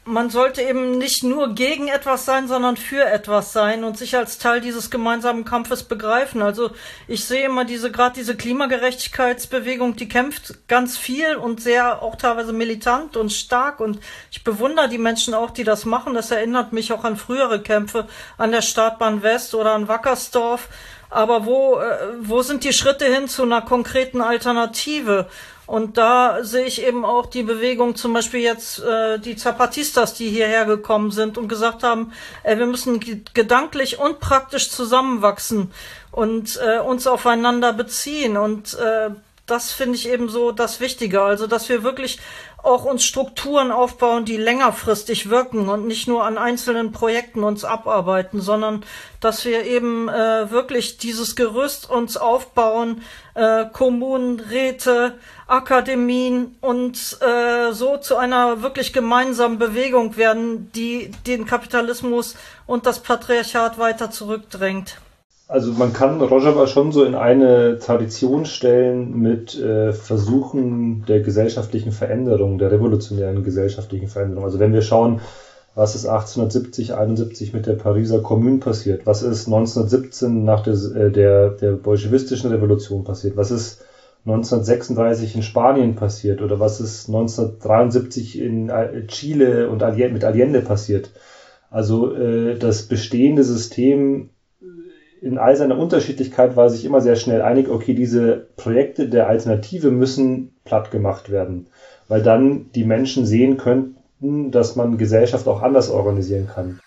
man sollte eben nicht nur gegen etwas sein, sondern für etwas sein und sich als Teil dieses gemeinsamen Kampfes begreifen. Also ich sehe immer gerade diese Klimagerechtigkeitsbewegung, die kämpft ganz viel und sehr auch teilweise militant und stark, und ich bewundere die Menschen auch, die das machen. Das erinnert mich auch an frühere Kämpfe an der Startbahn West oder an Wackersdorf. Aber wo sind die Schritte hin zu einer konkreten Alternative? Und da sehe ich eben auch die Bewegung, zum Beispiel jetzt die Zapatistas, die hierher gekommen sind und gesagt haben, wir müssen gedanklich und praktisch zusammenwachsen und uns aufeinander beziehen. Und das finde ich eben so das Wichtige, also dass wir wirklich auch uns Strukturen aufbauen, die längerfristig wirken und nicht nur an einzelnen Projekten uns abarbeiten, sondern dass wir eben wirklich dieses Gerüst uns aufbauen, Kommunen, Räte, Akademien, und so zu einer wirklich gemeinsamen Bewegung werden, die den Kapitalismus und das Patriarchat weiter zurückdrängt. Also man kann Rojava schon so in eine Tradition stellen mit Versuchen der gesellschaftlichen Veränderung, der revolutionären gesellschaftlichen Veränderung. Also wenn wir schauen, was ist 1870, 71 mit der Pariser Kommune passiert, was ist 1917 nach der bolschewistischen Revolution passiert, was ist 1936 in Spanien passiert oder was ist 1973 in Chile und mit Allende passiert. Also das bestehende System in all seiner Unterschiedlichkeit war sich immer sehr schnell einig, okay, diese Projekte der Alternative müssen platt gemacht werden, weil dann die Menschen sehen könnten, dass man Gesellschaft auch anders organisieren kann.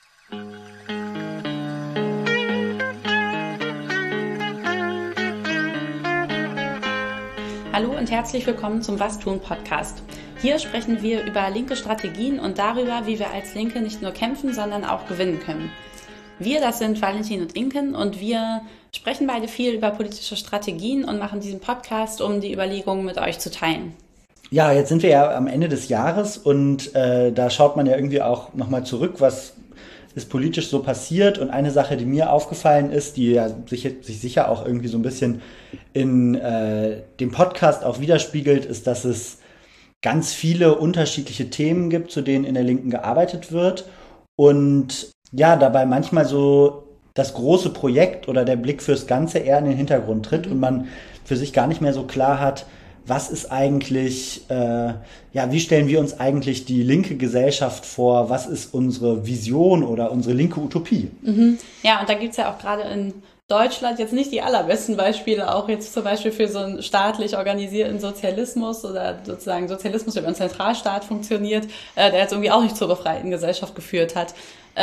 Hallo und herzlich willkommen zum Was tun Podcast. Hier sprechen wir über linke Strategien und darüber, wie wir als Linke nicht nur kämpfen, sondern auch gewinnen können. Wir, das sind Valentin und Inken, und wir sprechen beide viel über politische Strategien und machen diesen Podcast, um die Überlegungen mit euch zu teilen. Ja, jetzt sind wir ja am Ende des Jahres und da schaut man ja irgendwie auch nochmal zurück, was ist politisch so passiert. Und eine Sache, die mir aufgefallen ist, die ja sich sicher auch irgendwie so ein bisschen in dem Podcast auch widerspiegelt, ist, dass es ganz viele unterschiedliche Themen gibt, zu denen in der Linken gearbeitet wird. Und ja, dabei manchmal so das große Projekt oder der Blick fürs Ganze eher in den Hintergrund tritt und man für sich gar nicht mehr so klar hat, was ist eigentlich, wie stellen wir uns eigentlich die linke Gesellschaft vor, was ist unsere Vision oder unsere linke Utopie? Mhm. Ja, und da gibt's ja auch gerade in Deutschland jetzt nicht die allerbesten Beispiele, auch jetzt zum Beispiel für so einen staatlich organisierten Sozialismus oder sozusagen Sozialismus, der über einen Zentralstaat funktioniert, der jetzt irgendwie auch nicht zur befreiten Gesellschaft geführt hat.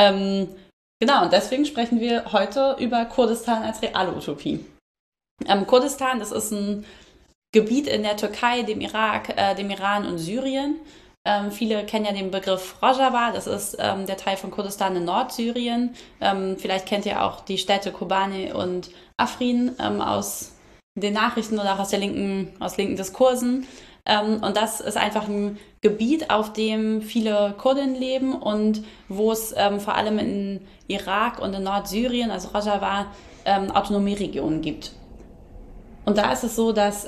Genau, und deswegen sprechen wir heute über Kurdistan als reale Utopie. Kurdistan, das ist ein Gebiet in der Türkei, dem Irak, dem Iran und Syrien. Viele kennen ja den Begriff Rojava, das ist der Teil von Kurdistan in Nordsyrien. Vielleicht kennt ihr auch die Städte Kobane und Afrin aus den Nachrichten oder auch aus linken Diskursen. Und das ist einfach ein Gebiet, auf dem viele Kurden leben und wo es vor allem in Irak und in Nordsyrien, also Rojava, Autonomieregionen gibt. Und da ist es so, dass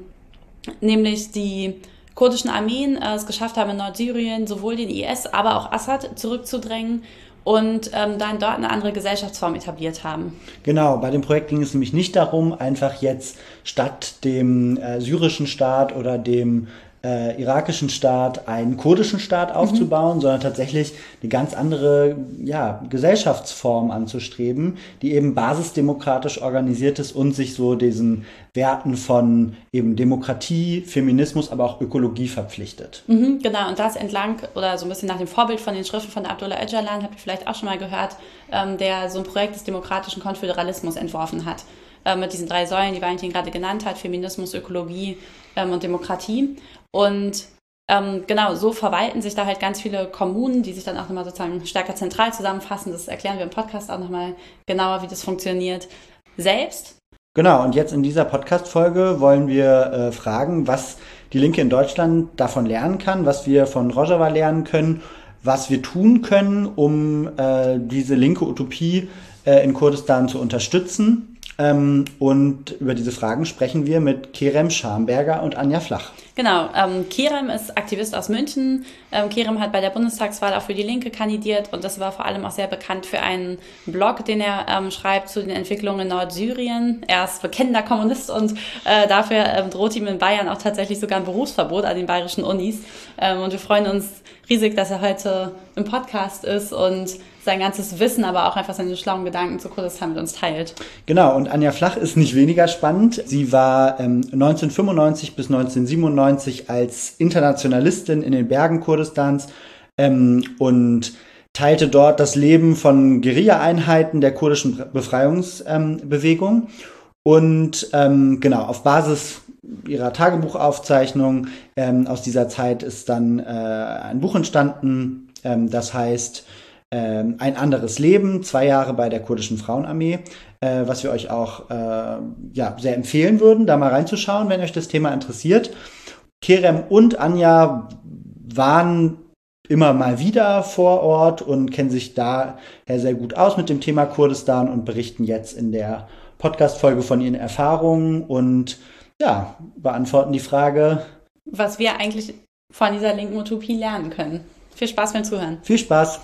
nämlich die kurdischen Armeen es geschafft haben, in Nordsyrien sowohl den IS, aber auch Assad zurückzudrängen und dann dort eine andere Gesellschaftsform etabliert haben. Genau, bei dem Projekt ging es nämlich nicht darum, einfach jetzt statt dem syrischen Staat oder dem irakischen Staat einen kurdischen Staat aufzubauen, sondern tatsächlich eine ganz andere Gesellschaftsform anzustreben, die eben basisdemokratisch organisiert ist und sich so diesen Werten von eben Demokratie, Feminismus, aber auch Ökologie verpflichtet. Mhm, genau, und das entlang oder so ein bisschen nach dem Vorbild von den Schriften von Abdullah Öcalan, habt ihr vielleicht auch schon mal gehört, der so ein Projekt des demokratischen Konföderalismus entworfen hat. Mit diesen 3 Säulen, die Valentin gerade genannt hat, Feminismus, Ökologie und Demokratie. Und genau, so verwalten sich da halt ganz viele Kommunen, die sich dann auch nochmal sozusagen stärker zentral zusammenfassen. Das erklären wir im Podcast auch nochmal genauer, wie das funktioniert, selbst. Genau, und jetzt in dieser Podcast-Folge wollen wir fragen, was die Linke in Deutschland davon lernen kann, was wir von Rojava lernen können, was wir tun können, um diese linke Utopie in Kurdistan zu unterstützen. Und über diese Fragen sprechen wir mit Kerem Schamberger und Anja Flach. Genau, Kerem ist Aktivist aus München. Kerem hat bei der Bundestagswahl auch für die Linke kandidiert und das war vor allem auch sehr bekannt für einen Blog, den er schreibt zu den Entwicklungen in Nordsyrien. Er ist bekennender Kommunist und dafür droht ihm in Bayern auch tatsächlich sogar ein Berufsverbot an den bayerischen Unis. Und wir freuen uns riesig, dass er heute im Podcast ist und sein ganzes Wissen, aber auch einfach seine schlauen Gedanken zu Kurdistan mit uns teilt. Genau, und Anja Flach ist nicht weniger spannend. Sie war 1995 bis 1997 als Internationalistin in den Bergen Kurdistans und teilte dort das Leben von Guerilla-Einheiten der kurdischen Befreiungsbewegung. Und genau, auf Basis ihrer Tagebuchaufzeichnung aus dieser Zeit ist dann ein Buch entstanden, das heißt Ein anderes Leben, 2 Jahre bei der kurdischen Frauenarmee, was wir euch auch sehr empfehlen würden, da mal reinzuschauen, wenn euch das Thema interessiert. Kerem und Anja waren immer mal wieder vor Ort und kennen sich daher sehr gut aus mit dem Thema Kurdistan und berichten jetzt in der Podcast-Folge von ihren Erfahrungen und beantworten die Frage, was wir eigentlich von dieser linken Utopie lernen können. Viel Spaß beim Zuhören. Viel Spaß!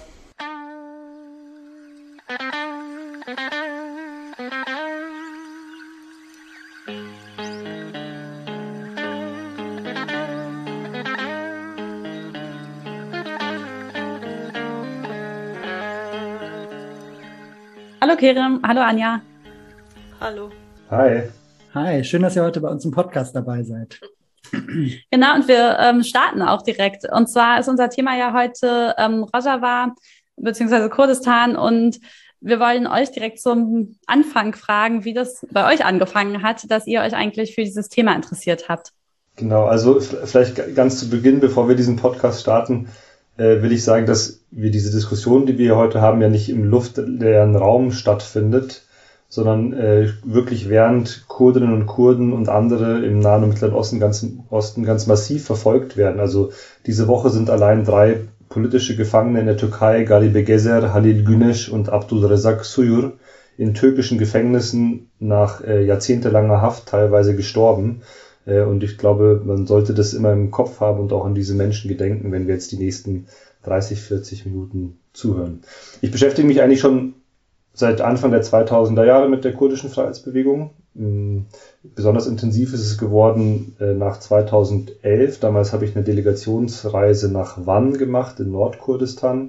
Hallo Kerem, hallo Anja. Hallo. Hi. Hi, schön, dass ihr heute bei uns im Podcast dabei seid. Genau, und wir starten auch direkt. Und zwar ist unser Thema ja heute Rojava bzw. Kurdistan und wir wollen euch direkt zum Anfang fragen, wie das bei euch angefangen hat, dass ihr euch eigentlich für dieses Thema interessiert habt. Genau, also vielleicht ganz zu Beginn, bevor wir diesen Podcast starten, will ich sagen, dass wir diese Diskussion, die wir heute haben, ja nicht im luftleeren Raum stattfindet, sondern wirklich während Kurdinnen und Kurden und andere im Nahen und Mittleren Osten ganz massiv verfolgt werden. Also diese Woche sind allein 3 politische Gefangene in der Türkei, Garibe Gezer, Halil Güneş und Abdulrezzak Suyur, in türkischen Gefängnissen nach jahrzehntelanger Haft teilweise gestorben. Und ich glaube, man sollte das immer im Kopf haben und auch an diese Menschen gedenken, wenn wir jetzt die nächsten 30, 40 Minuten zuhören. Ich beschäftige mich eigentlich schon seit Anfang der 2000er Jahre mit der kurdischen Freiheitsbewegung. Besonders intensiv ist es geworden nach 2011. Damals habe ich eine Delegationsreise nach Van gemacht in Nordkurdistan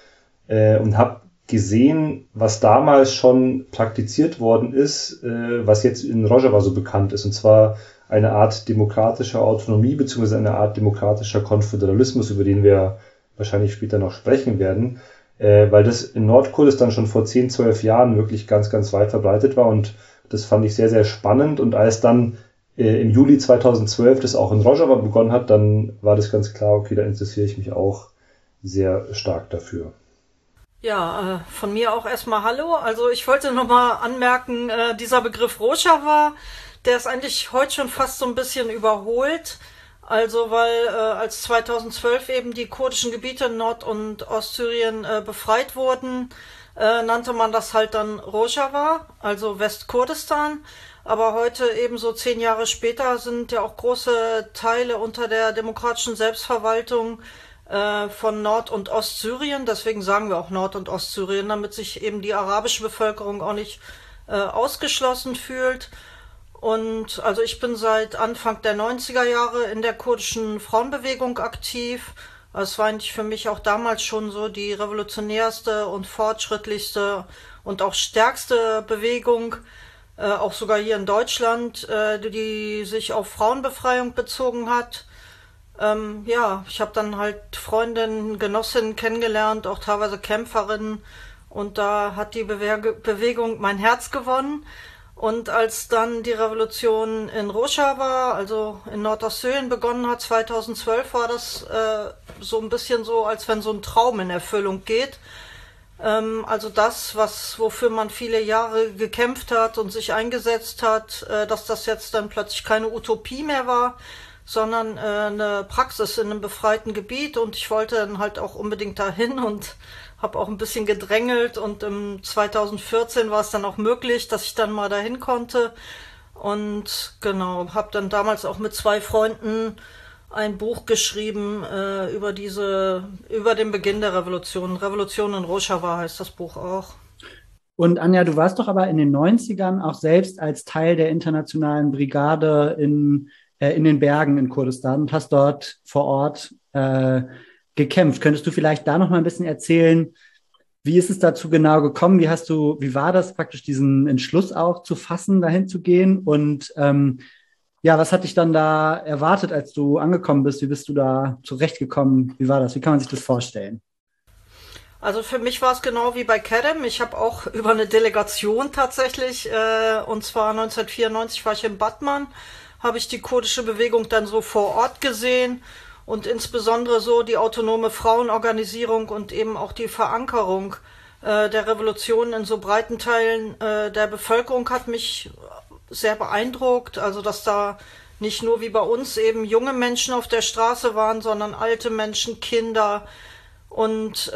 und habe gesehen, was damals schon praktiziert worden ist, was jetzt in Rojava so bekannt ist, und zwar eine Art demokratischer Autonomie bzw. eine Art demokratischer Konföderalismus, über den wir wahrscheinlich später noch sprechen werden, weil das in Nordkurdistan schon vor 10, 12 Jahren wirklich ganz, ganz weit verbreitet war, und das fand ich sehr, sehr spannend. Und als dann im Juli 2012 das auch in Rojava begonnen hat, dann war das ganz klar, okay, da interessiere ich mich auch sehr stark dafür. Ja, von mir auch erstmal Hallo. Also ich wollte nochmal anmerken, dieser Begriff Rojava, der ist eigentlich heute schon fast so ein bisschen überholt. Also weil als 2012 eben die kurdischen Gebiete in Nord- und Ostsyrien befreit wurden, nannte man das halt dann Rojava, also Westkurdistan. Aber heute eben so 10 Jahre später sind ja auch große Teile unter der demokratischen Selbstverwaltung von Nord- und Ostsyrien. Deswegen sagen wir auch Nord- und Ostsyrien, damit sich eben die arabische Bevölkerung auch nicht ausgeschlossen fühlt. Und also ich bin seit Anfang der 90er Jahre in der kurdischen Frauenbewegung aktiv. Es war eigentlich für mich auch damals schon so die revolutionärste und fortschrittlichste und auch stärkste Bewegung, auch sogar hier in Deutschland, die sich auf Frauenbefreiung bezogen hat. Ich habe dann halt Freundinnen, Genossinnen kennengelernt, auch teilweise Kämpferinnen, und da hat die Bewegung mein Herz gewonnen. Und als dann die Revolution in Rojava, also in Nordostsyrien, begonnen hat, 2012, war das so ein bisschen so, als wenn so ein Traum in Erfüllung geht. Also das, wofür man viele Jahre gekämpft hat und sich eingesetzt hat, dass das jetzt dann plötzlich keine Utopie mehr war, sondern eine Praxis in einem befreiten Gebiet, und ich wollte dann halt auch unbedingt dahin und habe auch ein bisschen gedrängelt, und im 2014 war es dann auch möglich, dass ich dann mal dahin konnte, und genau, habe dann damals auch mit 2 Freunden ein Buch geschrieben über den Beginn der Revolution. Revolution in Rojava heißt das Buch auch. Und Anja, du warst doch aber in den 90ern auch selbst als Teil der internationalen Brigade in den Bergen in Kurdistan und hast dort vor Ort gekämpft. Könntest du vielleicht da noch mal ein bisschen erzählen, wie ist es dazu genau gekommen? Wie war das praktisch, diesen Entschluss auch zu fassen, dahin zu gehen? Und was hat dich dann da erwartet, als du angekommen bist? Wie bist du da zurechtgekommen? Wie war das? Wie kann man sich das vorstellen? Also für mich war es genau wie bei Kerem. Ich habe auch über eine Delegation tatsächlich, und zwar 1994 war ich in Batman, habe ich die kurdische Bewegung dann so vor Ort gesehen und insbesondere so die autonome Frauenorganisierung und eben auch die Verankerung der Revolution in so breiten Teilen der Bevölkerung hat mich sehr beeindruckt. Also dass da nicht nur wie bei uns eben junge Menschen auf der Straße waren, sondern alte Menschen, Kinder. Und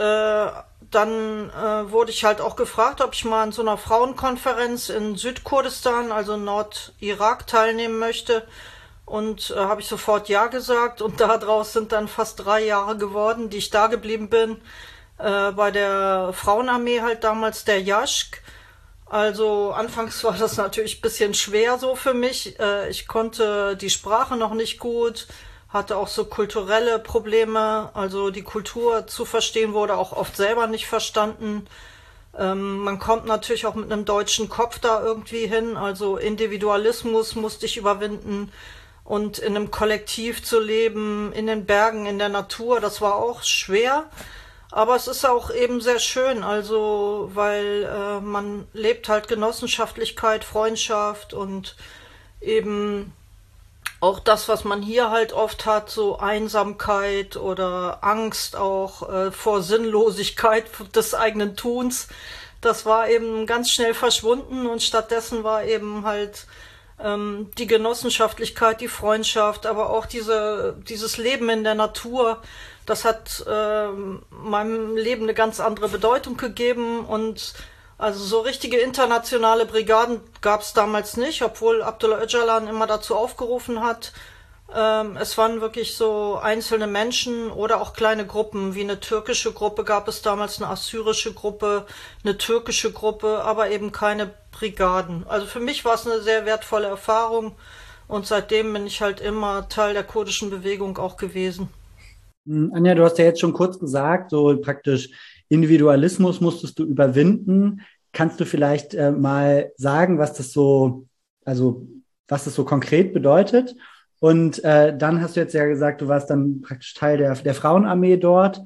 dann wurde ich halt auch gefragt, ob ich mal an so einer Frauenkonferenz in Südkurdistan, also Nordirak, teilnehmen möchte. Und habe ich sofort ja gesagt. Und daraus sind dann fast 3 Jahre geworden, die ich da geblieben bin. Bei der Frauenarmee halt damals, der Yashk. Also anfangs war das natürlich ein bisschen schwer so für mich. Ich konnte die Sprache noch nicht gut, hatte auch so kulturelle Probleme. Also die Kultur zu verstehen wurde auch oft selber nicht verstanden. Man kommt natürlich auch mit einem deutschen Kopf da irgendwie hin. Also Individualismus musste ich überwinden. Und in einem Kollektiv zu leben, in den Bergen, in der Natur, das war auch schwer. Aber es ist auch eben sehr schön, also weil man lebt halt Genossenschaftlichkeit, Freundschaft und eben auch das, was man hier halt oft hat, so Einsamkeit oder Angst auch vor Sinnlosigkeit des eigenen Tuns. Das war eben ganz schnell verschwunden und stattdessen war eben halt die Genossenschaftlichkeit, die Freundschaft, aber auch dieses Leben in der Natur. Das hat meinem Leben eine ganz andere Bedeutung gegeben, und also so richtige internationale Brigaden gab es damals nicht, obwohl Abdullah Öcalan immer dazu aufgerufen hat. Es waren wirklich so einzelne Menschen oder auch kleine Gruppen, wie eine türkische Gruppe gab es damals, eine assyrische Gruppe, eine türkische Gruppe, aber eben keine Brigaden. Also für mich war es eine sehr wertvolle Erfahrung, und seitdem bin ich halt immer Teil der kurdischen Bewegung auch gewesen. Anja, du hast ja jetzt schon kurz gesagt, so praktisch Individualismus musstest du überwinden. Kannst du vielleicht mal sagen, was das so konkret bedeutet? Und dann hast du jetzt ja gesagt, du warst dann praktisch Teil der Frauenarmee dort.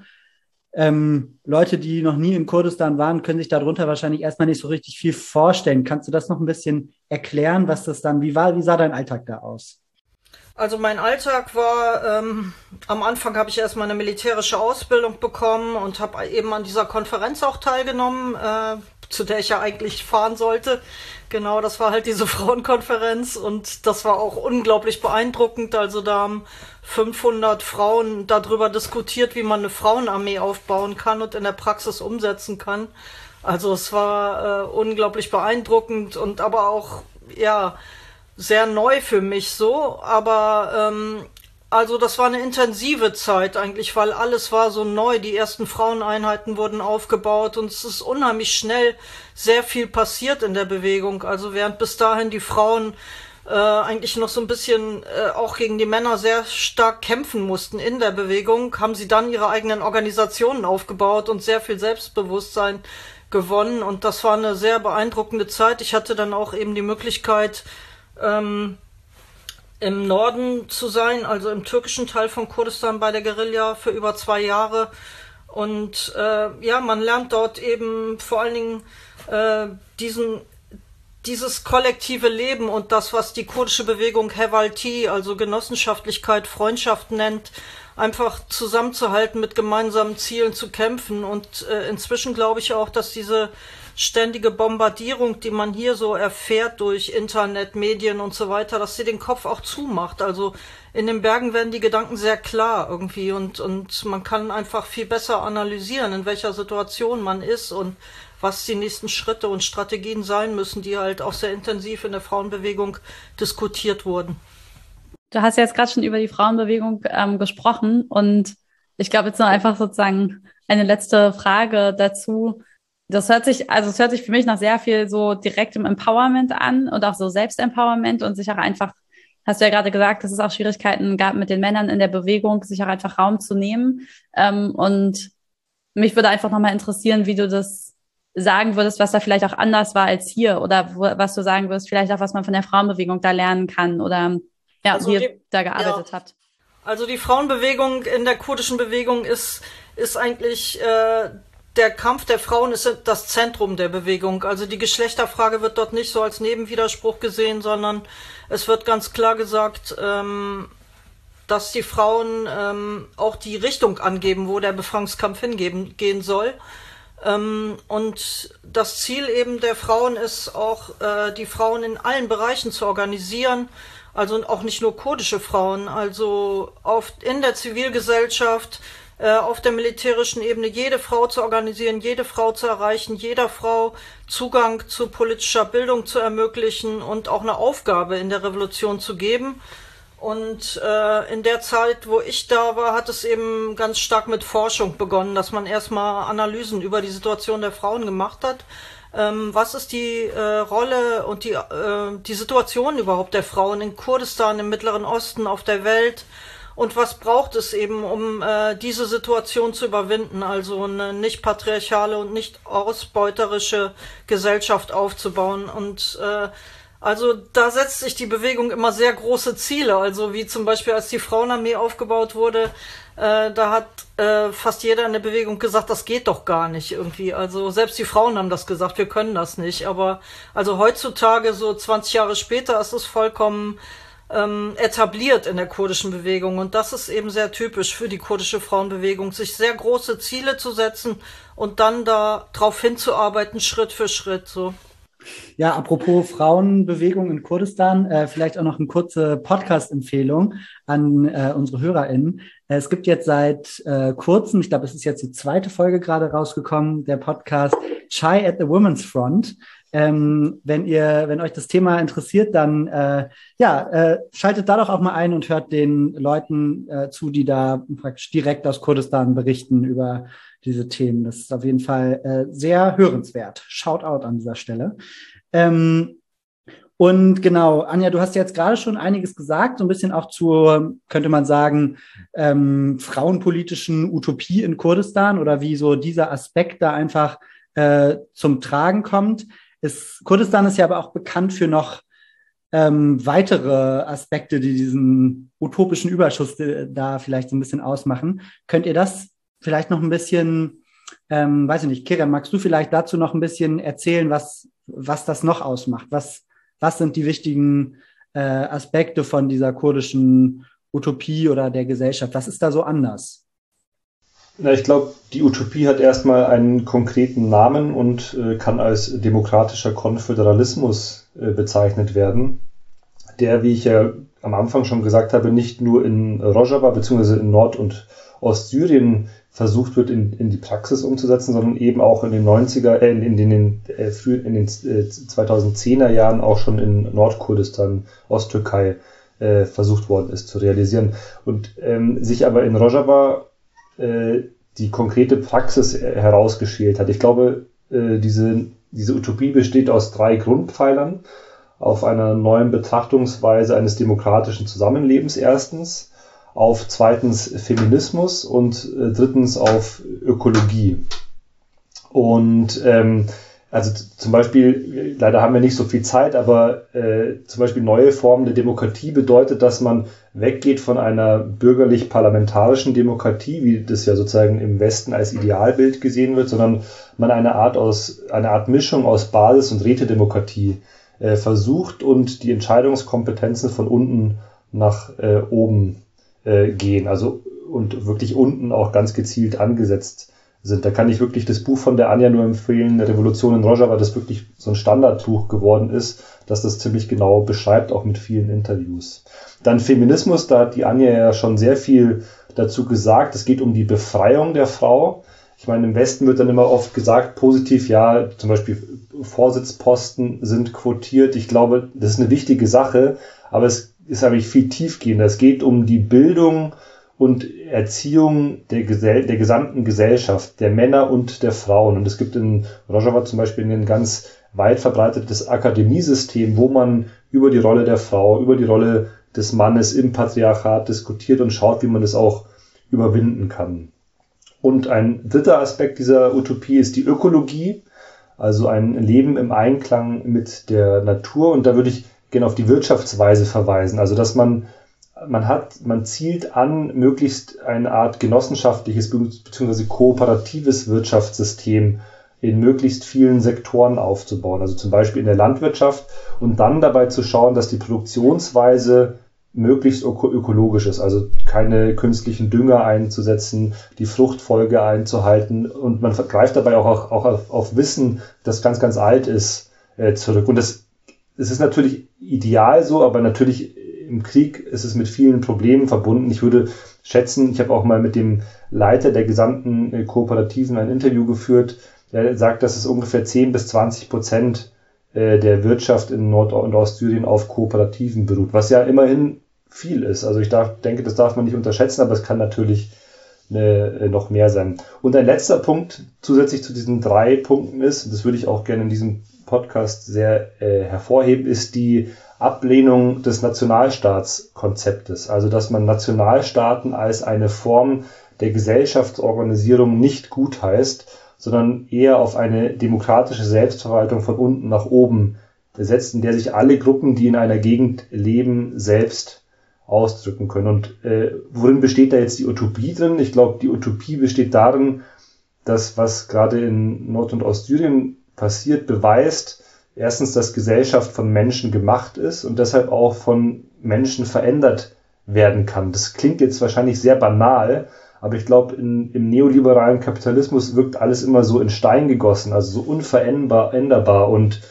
Leute, die noch nie in Kurdistan waren, können sich darunter wahrscheinlich erstmal nicht so richtig viel vorstellen. Kannst du das noch ein bisschen erklären, was das dann, wie sah dein Alltag da aus? Also mein Alltag war, am Anfang habe ich erstmal eine militärische Ausbildung bekommen und habe eben an dieser Konferenz auch teilgenommen, zu der ich ja eigentlich fahren sollte. Genau, das war halt diese Frauenkonferenz, und das war auch unglaublich beeindruckend. Also da haben 500 Frauen darüber diskutiert, wie man eine Frauenarmee aufbauen kann und in der Praxis umsetzen kann. Also es war unglaublich beeindruckend und aber auch, ja, sehr neu für mich so, aber also das war eine intensive Zeit eigentlich, weil alles war so neu. Die ersten Fraueneinheiten wurden aufgebaut und es ist unheimlich schnell sehr viel passiert in der Bewegung. Also während bis dahin die Frauen eigentlich noch so ein bisschen auch gegen die Männer sehr stark kämpfen mussten in der Bewegung, haben sie dann ihre eigenen Organisationen aufgebaut und sehr viel Selbstbewusstsein gewonnen, und das war eine sehr beeindruckende Zeit. Ich hatte dann auch eben die Möglichkeit, im Norden zu sein, also im türkischen Teil von Kurdistan bei der Guerilla für über 2 Jahre. Und ja, man lernt dort eben vor allen Dingen dieses kollektive Leben und das, was die kurdische Bewegung Hevalti, also Genossenschaftlichkeit, Freundschaft nennt, einfach zusammenzuhalten, mit gemeinsamen Zielen zu kämpfen. Und inzwischen glaube ich auch, dass diese ständige Bombardierung, die man hier so erfährt durch Internet, Medien und so weiter, dass sie den Kopf auch zumacht. Also in den Bergen werden die Gedanken sehr klar irgendwie und man kann einfach viel besser analysieren, in welcher Situation man ist und was die nächsten Schritte und Strategien sein müssen, die halt auch sehr intensiv in der Frauenbewegung diskutiert wurden. Du hast ja jetzt gerade schon über die Frauenbewegung gesprochen und ich glaube jetzt noch einfach sozusagen eine letzte Frage dazu. Es hört sich für mich nach sehr viel so direktem Empowerment an und auch so Selbstempowerment und sich auch einfach, hast du ja gerade gesagt, dass es auch Schwierigkeiten gab mit den Männern in der Bewegung, sich auch einfach Raum zu nehmen. Und mich würde einfach nochmal interessieren, wie du das sagen würdest, was da vielleicht auch anders war als hier oder was du sagen würdest, vielleicht auch, was man von der Frauenbewegung da lernen kann oder ja, also wie ihr da gearbeitet habt. Also die Frauenbewegung in der kurdischen Bewegung ist eigentlich der Kampf der Frauen ist das Zentrum der Bewegung. Also die Geschlechterfrage wird dort nicht so als Nebenwiderspruch gesehen, sondern es wird ganz klar gesagt, dass die Frauen auch die Richtung angeben, wo der Befreiungskampf gehen soll. Und das Ziel eben der Frauen ist auch, die Frauen in allen Bereichen zu organisieren, also auch nicht nur kurdische Frauen, also in der Zivilgesellschaft, auf der militärischen Ebene jede Frau zu organisieren, jede Frau zu erreichen, jeder Frau Zugang zu politischer Bildung zu ermöglichen und auch eine Aufgabe in der Revolution zu geben. Und in der Zeit, wo ich da war, hat es eben ganz stark mit Forschung begonnen, dass man erstmal Analysen über die Situation der Frauen gemacht hat. Was ist die Rolle und die Situation überhaupt der Frauen in Kurdistan, im Mittleren Osten, auf der Welt? Und was braucht es eben, um diese Situation zu überwinden, also eine nicht patriarchale und nicht ausbeuterische Gesellschaft aufzubauen? Und also da setzt sich die Bewegung immer sehr große Ziele, also wie zum Beispiel als die Frauenarmee aufgebaut wurde, da hat fast jeder in der Bewegung gesagt, das geht doch gar nicht irgendwie. Also selbst die Frauen haben das gesagt, wir können das nicht. Aber also heutzutage, so 20 Jahre später, ist es vollkommen etabliert in der kurdischen Bewegung. Und das ist eben sehr typisch für die kurdische Frauenbewegung, sich sehr große Ziele zu setzen und dann da drauf hinzuarbeiten, Schritt für Schritt so. Ja, apropos Frauenbewegung in Kurdistan, vielleicht auch noch eine kurze Podcast-Empfehlung an unsere HörerInnen. Es gibt jetzt seit kurzem, ich glaube, es ist jetzt die 2. Folge gerade rausgekommen, der Podcast Chai at the Women's Front. Wenn euch das Thema interessiert, dann schaltet da doch auch mal ein und hört den Leuten zu, die da praktisch direkt aus Kurdistan berichten über diese Themen. Das ist auf jeden Fall sehr hörenswert. Shoutout an dieser Stelle. Und genau, Anja, du hast jetzt gerade schon einiges gesagt, so ein bisschen auch zur, könnte man sagen, frauenpolitischen Utopie in Kurdistan oder wie so dieser Aspekt da einfach zum Tragen kommt. Kurdistan ist ja aber auch bekannt für noch weitere Aspekte, die diesen utopischen Überschuss da vielleicht so ein bisschen ausmachen. Könnt ihr das vielleicht noch ein bisschen, weiß ich nicht, Kerem, magst du vielleicht dazu noch ein bisschen erzählen, was das noch ausmacht? Was sind die wichtigen Aspekte von dieser kurdischen Utopie oder der Gesellschaft? Was ist da so anders? Na, ich glaube, die Utopie hat erstmal einen konkreten Namen und kann als demokratischer Konföderalismus bezeichnet werden, der, wie ich ja am Anfang schon gesagt habe, nicht nur in Rojava bzw. in Nord- und Ostsyrien versucht wird, in die Praxis umzusetzen, sondern eben auch in den 2010er Jahren auch schon in Nordkurdistan, Osttürkei versucht worden ist zu realisieren. Und sich aber in Rojava die konkrete Praxis herausgeschält hat. Ich glaube, diese Utopie besteht aus 3 Grundpfeilern. Auf einer neuen Betrachtungsweise eines demokratischen Zusammenlebens erstens, auf zweitens Feminismus und drittens auf Ökologie. Und also zum Beispiel, leider haben wir nicht so viel Zeit, aber zum Beispiel neue Formen der Demokratie bedeutet, dass man weggeht von einer bürgerlich-parlamentarischen Demokratie, wie das ja sozusagen im Westen als Idealbild gesehen wird, sondern man eine Art Mischung aus Basis- und Rätedemokratie versucht und die Entscheidungskompetenzen von unten nach oben gehen, also und wirklich unten auch ganz gezielt angesetzt sind. Da kann ich wirklich das Buch von der Anja nur empfehlen, Revolution in Rojava, das wirklich so ein Standardbuch geworden ist, dass das ziemlich genau beschreibt, auch mit vielen Interviews. Dann Feminismus, da hat die Anja ja schon sehr viel dazu gesagt. Es geht um die Befreiung der Frau. Ich meine, im Westen wird dann immer oft gesagt, positiv, ja, zum Beispiel Vorsitzposten sind quotiert. Ich glaube, das ist eine wichtige Sache, aber es ist eigentlich viel tiefgehender. Es geht um die Bildung und Erziehung der gesamten Gesellschaft, der Männer und der Frauen. Und es gibt in Rojava zum Beispiel ein ganz weit verbreitetes Akademiesystem, wo man über die Rolle der Frau, über die Rolle des Mannes im Patriarchat diskutiert und schaut, wie man das auch überwinden kann. Und ein dritter Aspekt dieser Utopie ist die Ökologie, also ein Leben im Einklang mit der Natur. Und da würde ich gerne auf die Wirtschaftsweise verweisen, also dass man zielt an, möglichst eine Art genossenschaftliches bzw. kooperatives Wirtschaftssystem in möglichst vielen Sektoren aufzubauen, also zum Beispiel in der Landwirtschaft, und dann dabei zu schauen, dass die Produktionsweise möglichst ökologisch ist, also keine künstlichen Dünger einzusetzen, die Fruchtfolge einzuhalten, und man greift dabei auch auf Wissen, das ganz, ganz alt ist, zurück. Und es ist natürlich ideal so, aber natürlich im Krieg ist es mit vielen Problemen verbunden. Ich würde schätzen, ich habe auch mal mit dem Leiter der gesamten Kooperativen ein Interview geführt, der sagt, dass es ungefähr 10-20% der Wirtschaft in Nord- und Ostsyrien auf Kooperativen beruht, was ja immerhin viel ist. Also ich denke, das darf man nicht unterschätzen, aber es kann natürlich noch mehr sein. Und ein letzter Punkt zusätzlich zu diesen 3 Punkten ist, und das würde ich auch gerne in diesem Podcast sehr hervorheben, ist die Ablehnung des Nationalstaatskonzeptes. Also dass man Nationalstaaten als eine Form der Gesellschaftsorganisierung nicht gutheißt, sondern eher auf eine demokratische Selbstverwaltung von unten nach oben setzt, in der sich alle Gruppen, die in einer Gegend leben, selbst ausdrücken können. Und worin besteht da jetzt die Utopie drin? Ich glaube, die Utopie besteht darin, dass was gerade in Nord- und Ostsyrien passiert, beweist, erstens, dass Gesellschaft von Menschen gemacht ist und deshalb auch von Menschen verändert werden kann. Das klingt jetzt wahrscheinlich sehr banal, aber ich glaube, im neoliberalen Kapitalismus wirkt alles immer so in Stein gegossen, also so unveränderbar. Und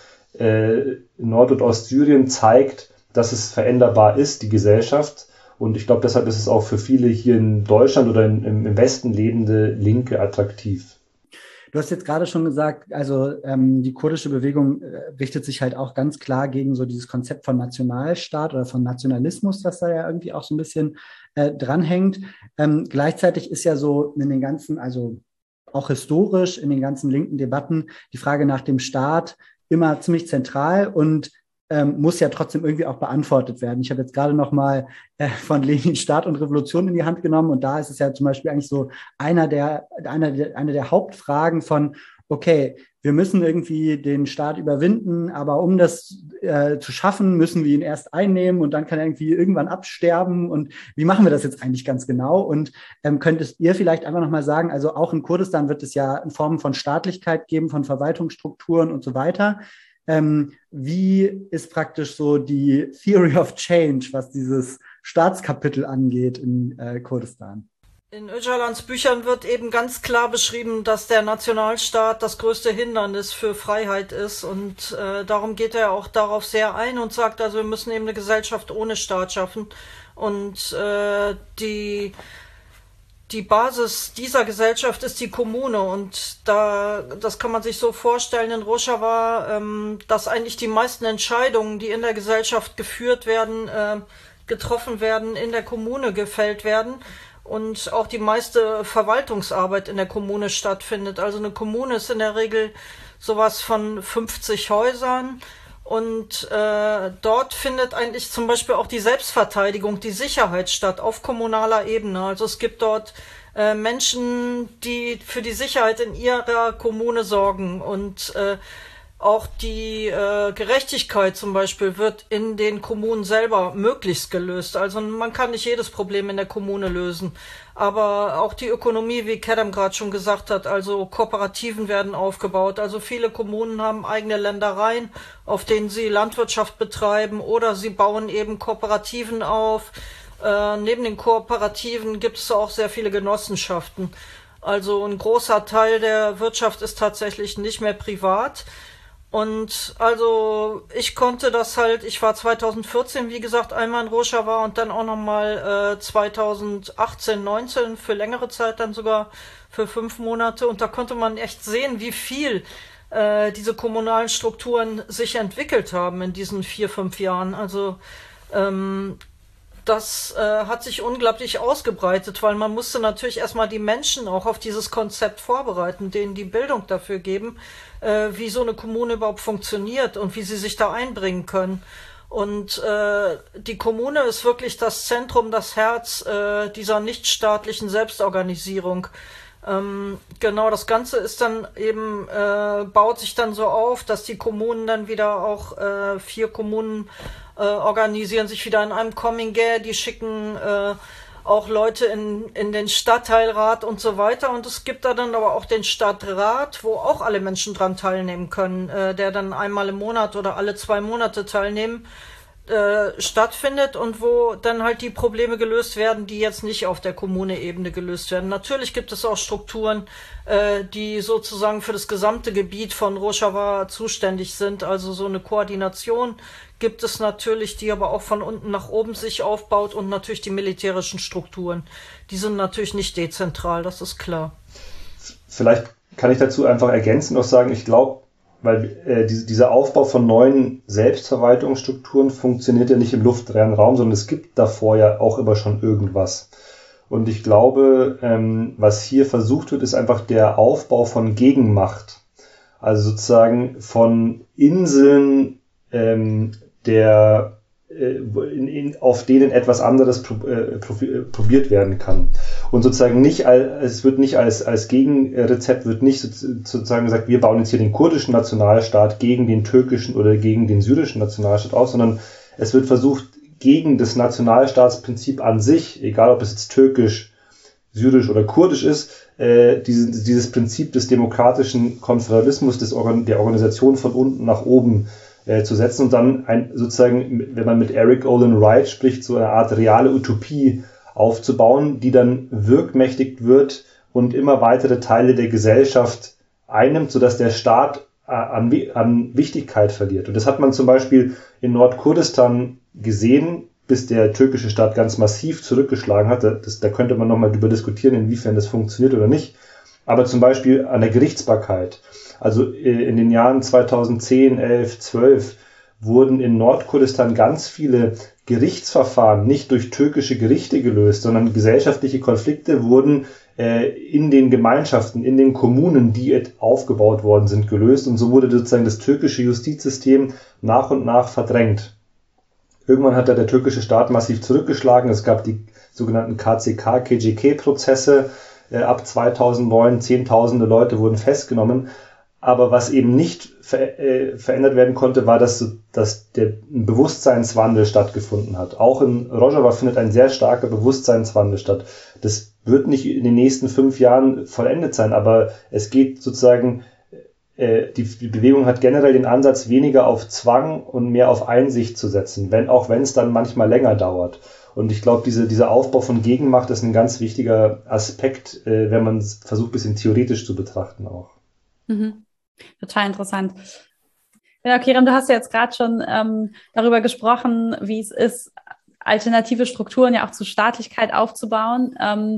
Nord- und Ostsyrien zeigt, dass es veränderbar ist, die Gesellschaft. Und ich glaube, deshalb ist es auch für viele hier in Deutschland oder im Westen lebende Linke attraktiv. Du hast jetzt gerade schon gesagt, also die kurdische Bewegung richtet sich halt auch ganz klar gegen so dieses Konzept von Nationalstaat oder von Nationalismus, das da ja irgendwie auch so ein bisschen dranhängt. Gleichzeitig ist ja so in den ganzen, also auch historisch in den ganzen linken Debatten die Frage nach dem Staat immer ziemlich zentral und muss ja trotzdem irgendwie auch beantwortet werden. Ich habe jetzt gerade noch mal von Lenin Staat und Revolution in die Hand genommen und da ist es ja zum Beispiel eigentlich so eine der Hauptfragen von, okay, wir müssen irgendwie den Staat überwinden, aber um das zu schaffen, müssen wir ihn erst einnehmen und dann kann er irgendwie irgendwann absterben und wie machen wir das jetzt eigentlich ganz genau? Und könntest ihr vielleicht einfach noch mal sagen, also auch in Kurdistan wird es ja in Formen von Staatlichkeit geben, von Verwaltungsstrukturen und so weiter. Wie ist praktisch so die Theory of Change, was dieses Staatskapitel angeht in Kurdistan? In Öcalans Büchern wird eben ganz klar beschrieben, dass der Nationalstaat das größte Hindernis für Freiheit ist und darum geht er auch darauf sehr ein und sagt, also wir müssen eben eine Gesellschaft ohne Staat schaffen und die Basis dieser Gesellschaft ist die Kommune und das kann man sich so vorstellen in Rojava, dass eigentlich die meisten Entscheidungen, die in der Gesellschaft geführt werden, getroffen werden, in der Kommune gefällt werden und auch die meiste Verwaltungsarbeit in der Kommune stattfindet. Also eine Kommune ist in der Regel sowas von 50 Häusern. Und dort findet eigentlich zum Beispiel auch die Selbstverteidigung, die Sicherheit statt auf kommunaler Ebene. Also es gibt dort Menschen, die für die Sicherheit in ihrer Kommune sorgen und auch die Gerechtigkeit zum Beispiel wird in den Kommunen selber möglichst gelöst. Also man kann nicht jedes Problem in der Kommune lösen. Aber auch die Ökonomie, wie Kerem gerade schon gesagt hat, also Kooperativen werden aufgebaut. Also viele Kommunen haben eigene Ländereien, auf denen sie Landwirtschaft betreiben oder sie bauen eben Kooperativen auf. Neben den Kooperativen gibt es auch sehr viele Genossenschaften. Also ein großer Teil der Wirtschaft ist tatsächlich nicht mehr privat. Und also ich konnte das halt, ich war 2014, wie gesagt, einmal in Rojava und dann auch nochmal 2018, 19 für längere Zeit, dann sogar für 5 Monate. Und da konnte man echt sehen, wie viel diese kommunalen Strukturen sich entwickelt haben in diesen 4, 5 Jahren. Also das hat sich unglaublich ausgebreitet, weil man musste natürlich erstmal die Menschen auch auf dieses Konzept vorbereiten, denen die Bildung dafür geben, wie so eine Kommune überhaupt funktioniert und wie sie sich da einbringen können. Und die Kommune ist wirklich das Zentrum, das Herz dieser nichtstaatlichen Selbstorganisierung. Genau, das Ganze ist dann eben, baut sich dann so auf, dass die Kommunen dann wieder auch 4 Kommunen organisieren sich wieder in einem Comingare, die schicken auch Leute in den Stadtteilrat und so weiter. Und es gibt da dann aber auch den Stadtrat, wo auch alle Menschen dran teilnehmen können, der dann einmal im Monat oder alle 2 Monate teilnehmen, stattfindet und wo dann halt die Probleme gelöst werden, die jetzt nicht auf der Kommune-Ebene gelöst werden. Natürlich gibt es auch Strukturen, die sozusagen für das gesamte Gebiet von Rojava zuständig sind. Also so eine Koordination gibt es natürlich, die aber auch von unten nach oben sich aufbaut und natürlich die militärischen Strukturen. Die sind natürlich nicht dezentral, das ist klar. Vielleicht kann ich dazu einfach ergänzend noch sagen, ich glaube, weil dieser Aufbau von neuen Selbstverwaltungsstrukturen funktioniert ja nicht im luftleeren Raum, sondern es gibt davor ja auch immer schon irgendwas. Und ich glaube, was hier versucht wird, ist einfach der Aufbau von Gegenmacht. Also sozusagen von Inseln, auf denen etwas anderes probiert werden kann. Und sozusagen es wird nicht als Gegenrezept wird nicht sozusagen gesagt, wir bauen jetzt hier den kurdischen Nationalstaat gegen den türkischen oder gegen den syrischen Nationalstaat auf, sondern es wird versucht, gegen das Nationalstaatsprinzip an sich, egal ob es jetzt türkisch, syrisch oder kurdisch ist, dieses Prinzip des demokratischen Konföderalismus, der Organisation von unten nach oben zu setzen und dann sozusagen, wenn man mit Eric Olin Wright spricht, so eine Art reale Utopie aufzubauen, die dann wirkmächtig wird und immer weitere Teile der Gesellschaft einnimmt, sodass der Staat an Wichtigkeit verliert. Und das hat man zum Beispiel in Nordkurdistan gesehen, bis der türkische Staat ganz massiv zurückgeschlagen hat. Da könnte man nochmal drüber diskutieren, inwiefern das funktioniert oder nicht. Aber zum Beispiel an der Gerichtsbarkeit. Also in den Jahren 2010, 11, 12 wurden in Nordkurdistan ganz viele Gerichtsverfahren nicht durch türkische Gerichte gelöst, sondern gesellschaftliche Konflikte wurden in den Gemeinschaften, in den Kommunen, die aufgebaut worden sind, gelöst. Und so wurde sozusagen das türkische Justizsystem nach und nach verdrängt. Irgendwann hat der türkische Staat massiv zurückgeschlagen. Es gab die sogenannten KCK, KCK-Prozesse. Ab 2009 Zehntausende Leute wurden festgenommen. Aber was eben nicht verändert werden konnte, war, dass der Bewusstseinswandel stattgefunden hat. Auch in Rojava findet ein sehr starker Bewusstseinswandel statt. Das wird nicht in den nächsten 5 Jahren vollendet sein, aber es geht sozusagen, die Bewegung hat generell den Ansatz, weniger auf Zwang und mehr auf Einsicht zu setzen, wenn es dann manchmal länger dauert. Und ich glaube, dieser Aufbau von Gegenmacht ist ein ganz wichtiger Aspekt, wenn man es versucht, ein bisschen theoretisch zu betrachten auch. Mhm. Total interessant. Ja, Kerem, du hast ja jetzt gerade schon darüber gesprochen, wie es ist, alternative Strukturen ja auch zu Staatlichkeit aufzubauen.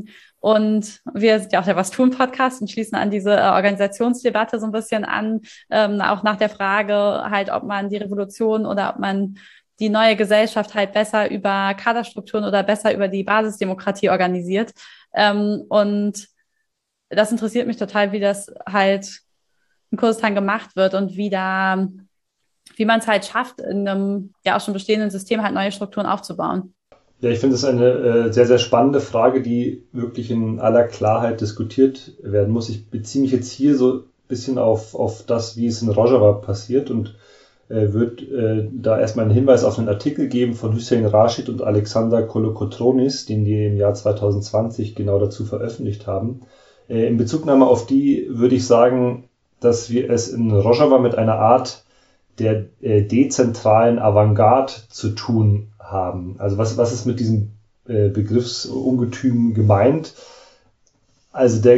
Und wir sind ja auch der Was tun Podcast und schließen an diese Organisationsdebatte so ein bisschen an, auch nach der Frage halt, ob man die Revolution oder ob man die neue Gesellschaft halt besser über Kaderstrukturen oder besser über die Basisdemokratie organisiert. Und das interessiert mich total, wie das halt in Kurdistan gemacht wird und wie man es halt schafft, in einem ja auch schon bestehenden System halt neue Strukturen aufzubauen. Ja, ich finde es eine sehr, sehr spannende Frage, die wirklich in aller Klarheit diskutiert werden muss. Ich beziehe mich jetzt hier so ein bisschen auf das, wie es in Rojava passiert und würde da erstmal einen Hinweis auf einen Artikel geben von Hüseyin Rashid und Alexander Kolokotronis, den die im Jahr 2020 genau dazu veröffentlicht haben. In Bezugnahme auf die würde ich sagen, dass wir es in Rojava mit einer Art der dezentralen Avantgarde zu tun haben. Also was ist mit diesem Begriffsungetüm gemeint? Also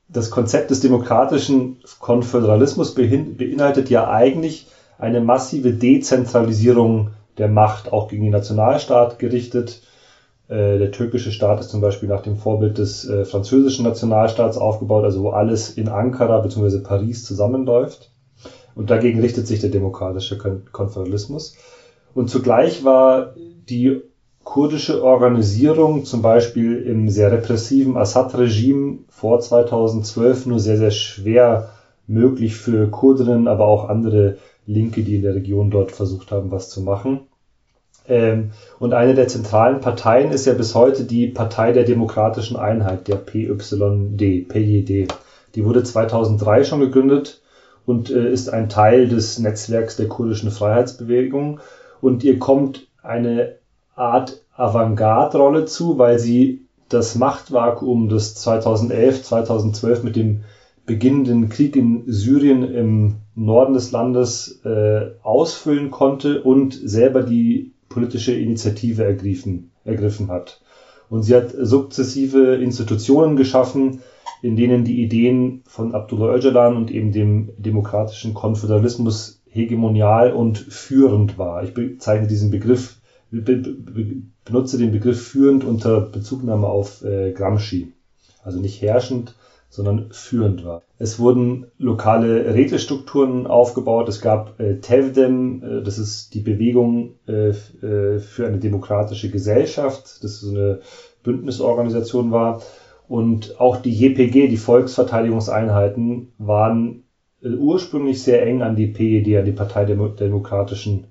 das Konzept des demokratischen Konföderalismus beinhaltet ja eigentlich eine massive Dezentralisierung der Macht, auch gegen den Nationalstaat gerichtet. Der türkische Staat ist zum Beispiel nach dem Vorbild des französischen Nationalstaats aufgebaut, also wo alles in Ankara bzw. Paris zusammenläuft. Und dagegen richtet sich der demokratische Konföderalismus. Und zugleich war die kurdische Organisierung zum Beispiel im sehr repressiven Assad-Regime vor 2012 nur sehr, sehr schwer möglich für Kurdinnen, aber auch andere Linke, die in der Region dort versucht haben, was zu machen. Und eine der zentralen Parteien ist ja bis heute die Partei der Demokratischen Einheit, der PYD. Die wurde 2003 schon gegründet und ist ein Teil des Netzwerks der kurdischen Freiheitsbewegung. Und ihr kommt eine Art Avantgarde-Rolle zu, weil sie das Machtvakuum, das 2011, 2012 mit dem beginnenden Krieg in Syrien im Norden des Landes ausfüllen konnte und selber die politische Initiative ergriffen hat. Und sie hat sukzessive Institutionen geschaffen, in denen die Ideen von Abdullah Öcalan und eben dem demokratischen Konföderalismus hegemonial und führend war. Ich bezeichne diesen Begriff, benutze den Begriff führend unter Bezugnahme auf Gramsci. Also nicht herrschend, sondern führend war. Es wurden lokale Rätestrukturen aufgebaut. Es gab Tevdem, das ist die Bewegung für eine demokratische Gesellschaft, das so eine Bündnisorganisation war. Und auch die JPG, die Volksverteidigungseinheiten, waren ursprünglich sehr eng an die PYD, an die Partei der Demokratischen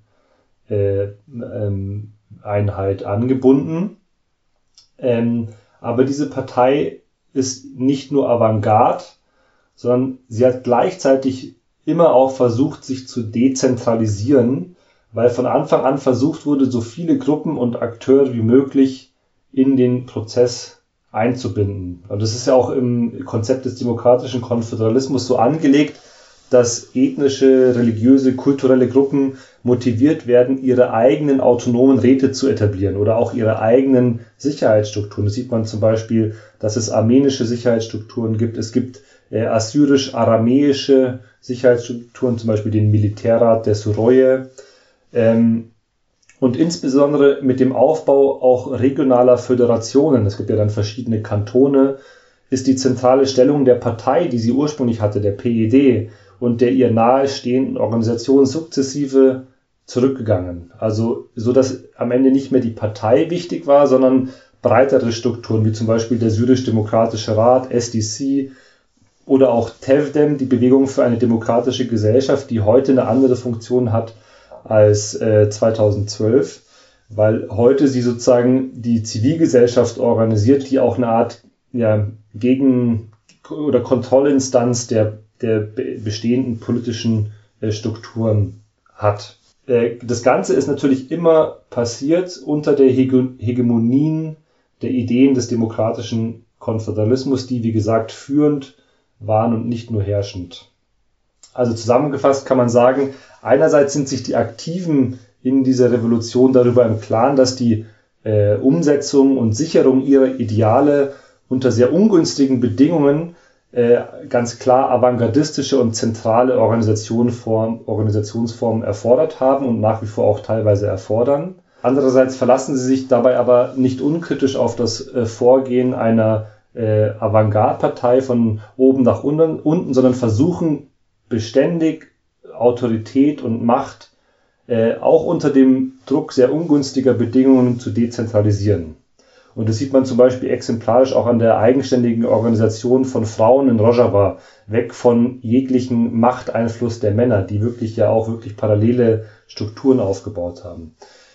Einheit angebunden. Aber diese Partei ist nicht nur Avantgarde, sondern sie hat gleichzeitig immer auch versucht, sich zu dezentralisieren, weil von Anfang an versucht wurde, so viele Gruppen und Akteure wie möglich in den Prozess einzubinden. Und das ist ja auch im Konzept des demokratischen Konföderalismus so angelegt, dass ethnische, religiöse, kulturelle Gruppen motiviert werden, ihre eigenen autonomen Räte zu etablieren oder auch ihre eigenen Sicherheitsstrukturen. Das sieht man zum Beispiel, dass es armenische Sicherheitsstrukturen gibt. Es gibt assyrisch-aramäische Sicherheitsstrukturen, zum Beispiel den Militärrat der Suroye. Und insbesondere mit dem Aufbau auch regionaler Föderationen, es gibt ja dann verschiedene Kantone, ist die zentrale Stellung der Partei, die sie ursprünglich hatte, der PYD, und der ihr nahestehenden Organisation sukzessive zurückgegangen. Also so, dass am Ende nicht mehr die Partei wichtig war, sondern breitere Strukturen, wie zum Beispiel der Syrisch-Demokratische Rat, SDC, oder auch Tevdem, die Bewegung für eine demokratische Gesellschaft, die heute eine andere Funktion hat als 2012, weil heute sie sozusagen die Zivilgesellschaft organisiert, die auch eine Art Gegen- oder Kontrollinstanz der bestehenden politischen Strukturen hat. Das Ganze ist natürlich immer passiert unter der Hegemonien der Ideen des demokratischen Konföderalismus, die, wie gesagt, führend waren und nicht nur herrschend. Also zusammengefasst kann man sagen, einerseits sind sich die Aktiven in dieser Revolution darüber im Klaren, dass die Umsetzung und Sicherung ihrer Ideale unter sehr ungünstigen Bedingungen ganz klar avantgardistische und zentrale Organisationsformen erfordert haben und nach wie vor auch teilweise erfordern. Andererseits verlassen sie sich dabei aber nicht unkritisch auf das Vorgehen einer Avantgarde-Partei von oben nach unten, sondern versuchen beständig Autorität und Macht auch unter dem Druck sehr ungünstiger Bedingungen zu dezentralisieren. Und das sieht man zum Beispiel exemplarisch auch an der eigenständigen Organisation von Frauen in Rojava, weg von jeglichen Machteinfluss der Männer, die wirklich parallele Strukturen aufgebaut haben.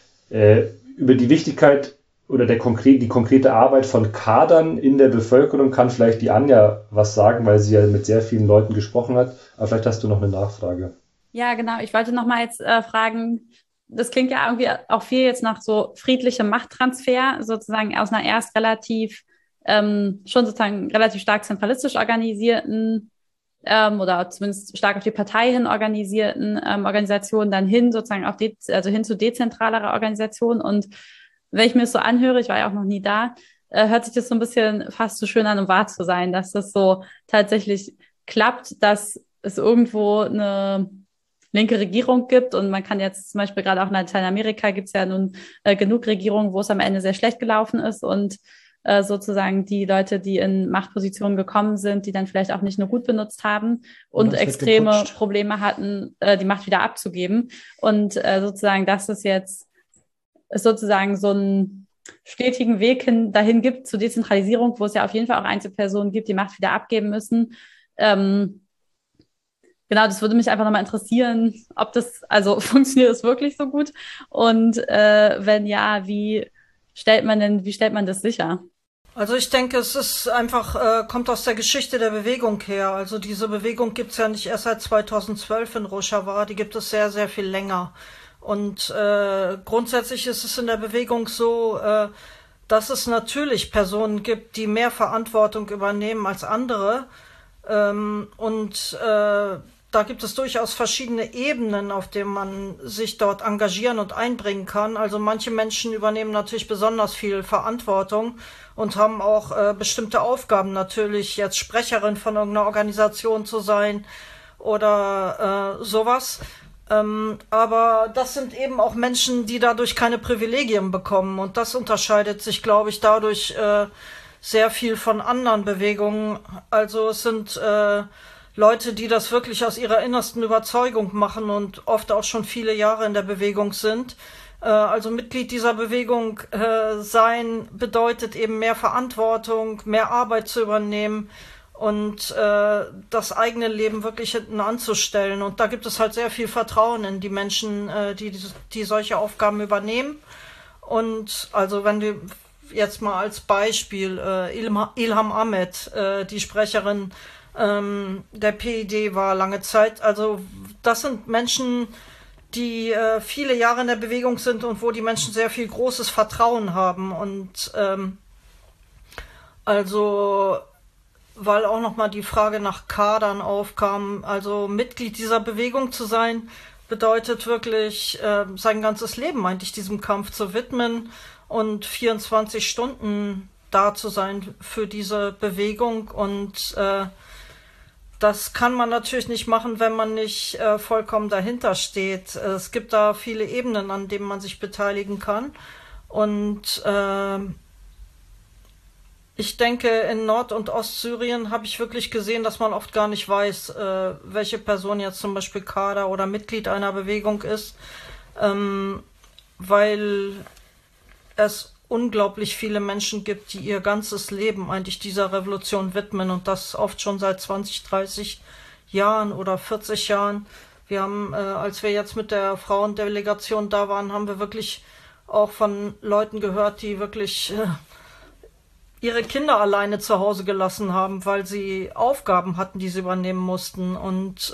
Über die Wichtigkeit oder die konkrete Arbeit von Kadern in der Bevölkerung kann vielleicht die Anja was sagen, weil sie ja mit sehr vielen Leuten gesprochen hat. Aber vielleicht hast du noch eine Nachfrage. Ja, genau. Ich wollte noch mal jetzt fragen, das klingt ja irgendwie auch viel jetzt nach so friedlichem Machttransfer, sozusagen aus einer erst relativ, schon sozusagen relativ stark zentralistisch organisierten oder zumindest stark auf die Partei hin organisierten Organisationen dann hin sozusagen auf hin zu dezentralerer Organisation. Und wenn ich mir das so anhöre, ich war ja auch noch nie da, hört sich das so ein bisschen fast zu schön an, um wahr zu sein, dass das so tatsächlich klappt, dass es irgendwo eine linke Regierung gibt. Und man kann jetzt zum Beispiel gerade auch in Lateinamerika gibt es ja nun genug Regierungen, wo es am Ende sehr schlecht gelaufen ist und sozusagen die Leute, die in Machtpositionen gekommen sind, die dann vielleicht auch nicht nur gut benutzt haben und extreme Probleme hatten, die Macht wieder abzugeben. Und sozusagen, dass es jetzt sozusagen so einen stetigen Weg dahin gibt zur Dezentralisierung, wo es ja auf jeden Fall auch Einzelpersonen gibt, die Macht wieder abgeben müssen. Genau, das würde mich einfach nochmal interessieren, ob das, also funktioniert das wirklich so gut? Und wenn ja, wie stellt man das sicher? Also ich denke, es ist einfach, kommt aus der Geschichte der Bewegung her. Also diese Bewegung gibt's ja nicht erst seit 2012 in Rojava, die gibt es sehr, sehr viel länger. Und grundsätzlich ist es in der Bewegung so, dass es natürlich Personen gibt, die mehr Verantwortung übernehmen als andere. Da gibt es durchaus verschiedene Ebenen, auf denen man sich dort engagieren und einbringen kann. Also manche Menschen übernehmen natürlich besonders viel Verantwortung und haben auch bestimmte Aufgaben, natürlich jetzt Sprecherin von irgendeiner Organisation zu sein oder sowas. Aber das sind eben auch Menschen, die dadurch keine Privilegien bekommen. Und das unterscheidet sich, glaube ich, dadurch sehr viel von anderen Bewegungen. Also es sind Leute, die das wirklich aus ihrer innersten Überzeugung machen und oft auch schon viele Jahre in der Bewegung sind. Also Mitglied dieser Bewegung sein bedeutet eben mehr Verantwortung, mehr Arbeit zu übernehmen und das eigene Leben wirklich hinten anzustellen. Und da gibt es halt sehr viel Vertrauen in die Menschen, die solche Aufgaben übernehmen. Und also wenn du jetzt mal als Beispiel Ilham Ahmed, die Sprecherin der PID war lange Zeit. Also das sind Menschen, die viele Jahre in der Bewegung sind und wo die Menschen sehr viel großes Vertrauen haben. Und also weil auch nochmal die Frage nach Kadern aufkam, also Mitglied dieser Bewegung zu sein, bedeutet wirklich sein ganzes Leben eigentlich diesem Kampf zu widmen und 24 Stunden da zu sein für diese Bewegung. Und das kann man natürlich nicht machen, wenn man nicht vollkommen dahinter steht. Es gibt da viele Ebenen, an denen man sich beteiligen kann. Und ich denke, in Nord- und Ostsyrien habe ich wirklich gesehen, dass man oft gar nicht weiß, welche Person jetzt zum Beispiel Kader oder Mitglied einer Bewegung ist, weil es unglaublich viele Menschen gibt, die ihr ganzes Leben eigentlich dieser Revolution widmen und das oft schon seit 20, 30 Jahren oder 40 Jahren. Wir haben, als wir jetzt mit der Frauendelegation da waren, haben wir wirklich auch von Leuten gehört, die wirklich ihre Kinder alleine zu Hause gelassen haben, weil sie Aufgaben hatten, die sie übernehmen mussten. Und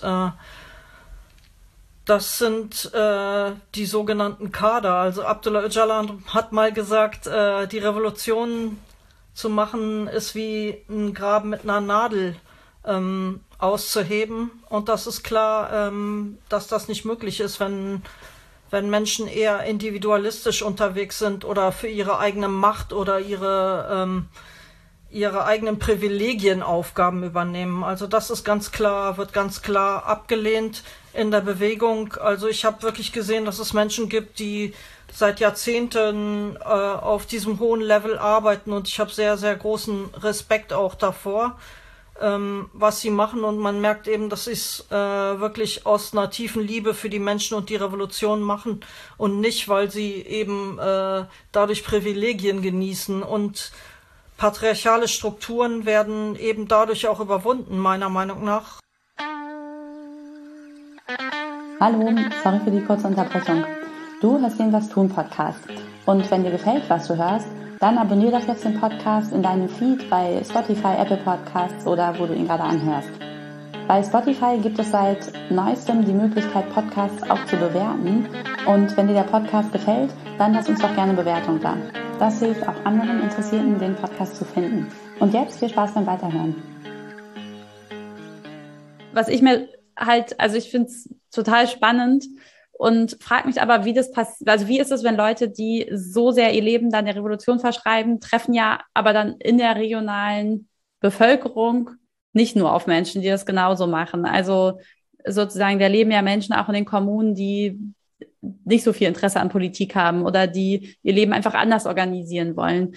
das sind die sogenannten Kader. Also Abdullah Öcalan hat mal gesagt, die Revolution zu machen ist wie ein Graben mit einer Nadel auszuheben. Und das ist klar, dass das nicht möglich ist, wenn Menschen eher individualistisch unterwegs sind oder für ihre eigene Macht oder ihre eigenen Privilegien Aufgaben übernehmen. Also das ist ganz klar, wird ganz klar abgelehnt in der Bewegung. Also ich habe wirklich gesehen, dass es Menschen gibt, die seit Jahrzehnten auf diesem hohen Level arbeiten und ich habe sehr, sehr großen Respekt auch davor, was sie machen und man merkt eben, dass sie es wirklich aus einer tiefen Liebe für die Menschen und die Revolution machen und nicht, weil sie eben dadurch Privilegien genießen und patriarchale Strukturen werden eben dadurch auch überwunden, meiner Meinung nach. Hallo, sorry für die kurze Unterbrechung. Du hörst den Was tun Podcast. Und wenn dir gefällt, was du hörst, dann abonniere doch jetzt den Podcast in deinem Feed bei Spotify, Apple Podcasts oder wo du ihn gerade anhörst. Bei Spotify gibt es seit neuestem die Möglichkeit, Podcasts auch zu bewerten. Und wenn dir der Podcast gefällt, dann lass uns doch gerne eine Bewertung da. Das hilft auch anderen Interessierten, den Podcast zu finden. Und jetzt viel Spaß beim Weiterhören. Was ich mir halt, also ich finde es total spannend, und frage mich aber, wie das passiert, also wie ist es, wenn Leute, die so sehr ihr Leben dann der Revolution verschreiben, treffen ja aber dann in der regionalen Bevölkerung nicht nur auf Menschen, die das genauso machen. Also sozusagen, da leben ja Menschen auch in den Kommunen, die nicht so viel Interesse an Politik haben oder die ihr Leben einfach anders organisieren wollen.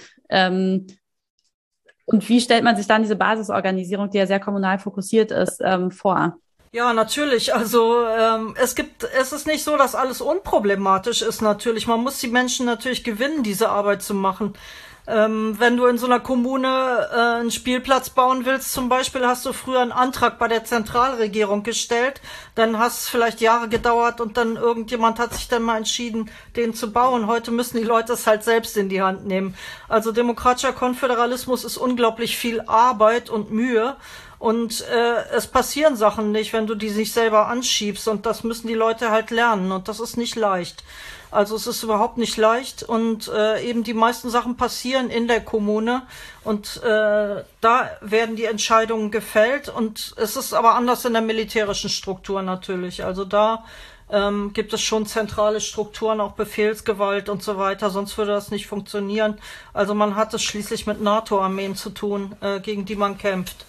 Und wie stellt man sich dann diese Basisorganisierung, die ja sehr kommunal fokussiert ist, vor? Ja, natürlich. Also es ist nicht so, dass alles unproblematisch ist natürlich. Man muss die Menschen natürlich gewinnen, diese Arbeit zu machen. Wenn du in so einer Kommune einen Spielplatz bauen willst zum Beispiel, hast du früher einen Antrag bei der Zentralregierung gestellt, dann hast es vielleicht Jahre gedauert und dann irgendjemand hat sich dann mal entschieden, den zu bauen. Heute müssen die Leute es halt selbst in die Hand nehmen. Also demokratischer Konföderalismus ist unglaublich viel Arbeit und Mühe. Und es passieren Sachen nicht, wenn du die sich selber anschiebst. Und das müssen die Leute halt lernen. Und das ist nicht leicht. Also es ist überhaupt nicht leicht. Und eben die meisten Sachen passieren in der Kommune. Und da werden die Entscheidungen gefällt. Und es ist aber anders in der militärischen Struktur natürlich. Also da gibt es schon zentrale Strukturen, auch Befehlsgewalt und so weiter. Sonst würde das nicht funktionieren. Also man hat es schließlich mit NATO-Armeen zu tun, gegen die man kämpft.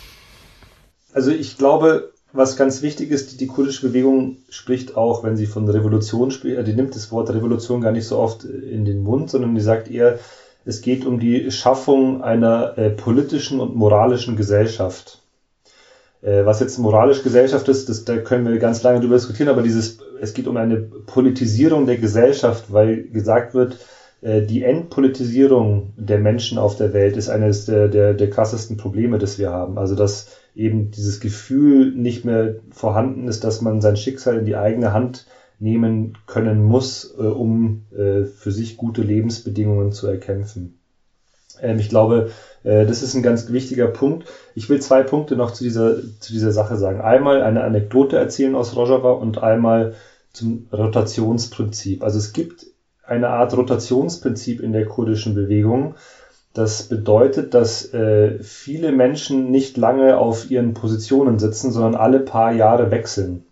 Also ich glaube, was ganz wichtig ist, die kurdische Bewegung spricht auch, wenn sie von Revolution spricht, die nimmt das Wort Revolution gar nicht so oft in den Mund, sondern die sagt eher, es geht um die Schaffung einer politischen und moralischen Gesellschaft. Was jetzt moralische Gesellschaft ist, da können wir ganz lange drüber diskutieren, aber es geht um eine Politisierung der Gesellschaft, weil gesagt wird, die Entpolitisierung der Menschen auf der Welt ist eines der krassesten Probleme, das wir haben. Also dass eben dieses Gefühl nicht mehr vorhanden ist, dass man sein Schicksal in die eigene Hand nehmen können muss, um für sich gute Lebensbedingungen zu erkämpfen. Ich glaube, das ist ein ganz wichtiger Punkt. Ich will 2 Punkte noch zu dieser Sache sagen. Einmal eine Anekdote erzählen aus Rojava und einmal zum Rotationsprinzip. Also es gibt eine Art Rotationsprinzip in der kurdischen Bewegung. Das bedeutet, dass viele Menschen nicht lange auf ihren Positionen sitzen, sondern alle paar Jahre wechseln.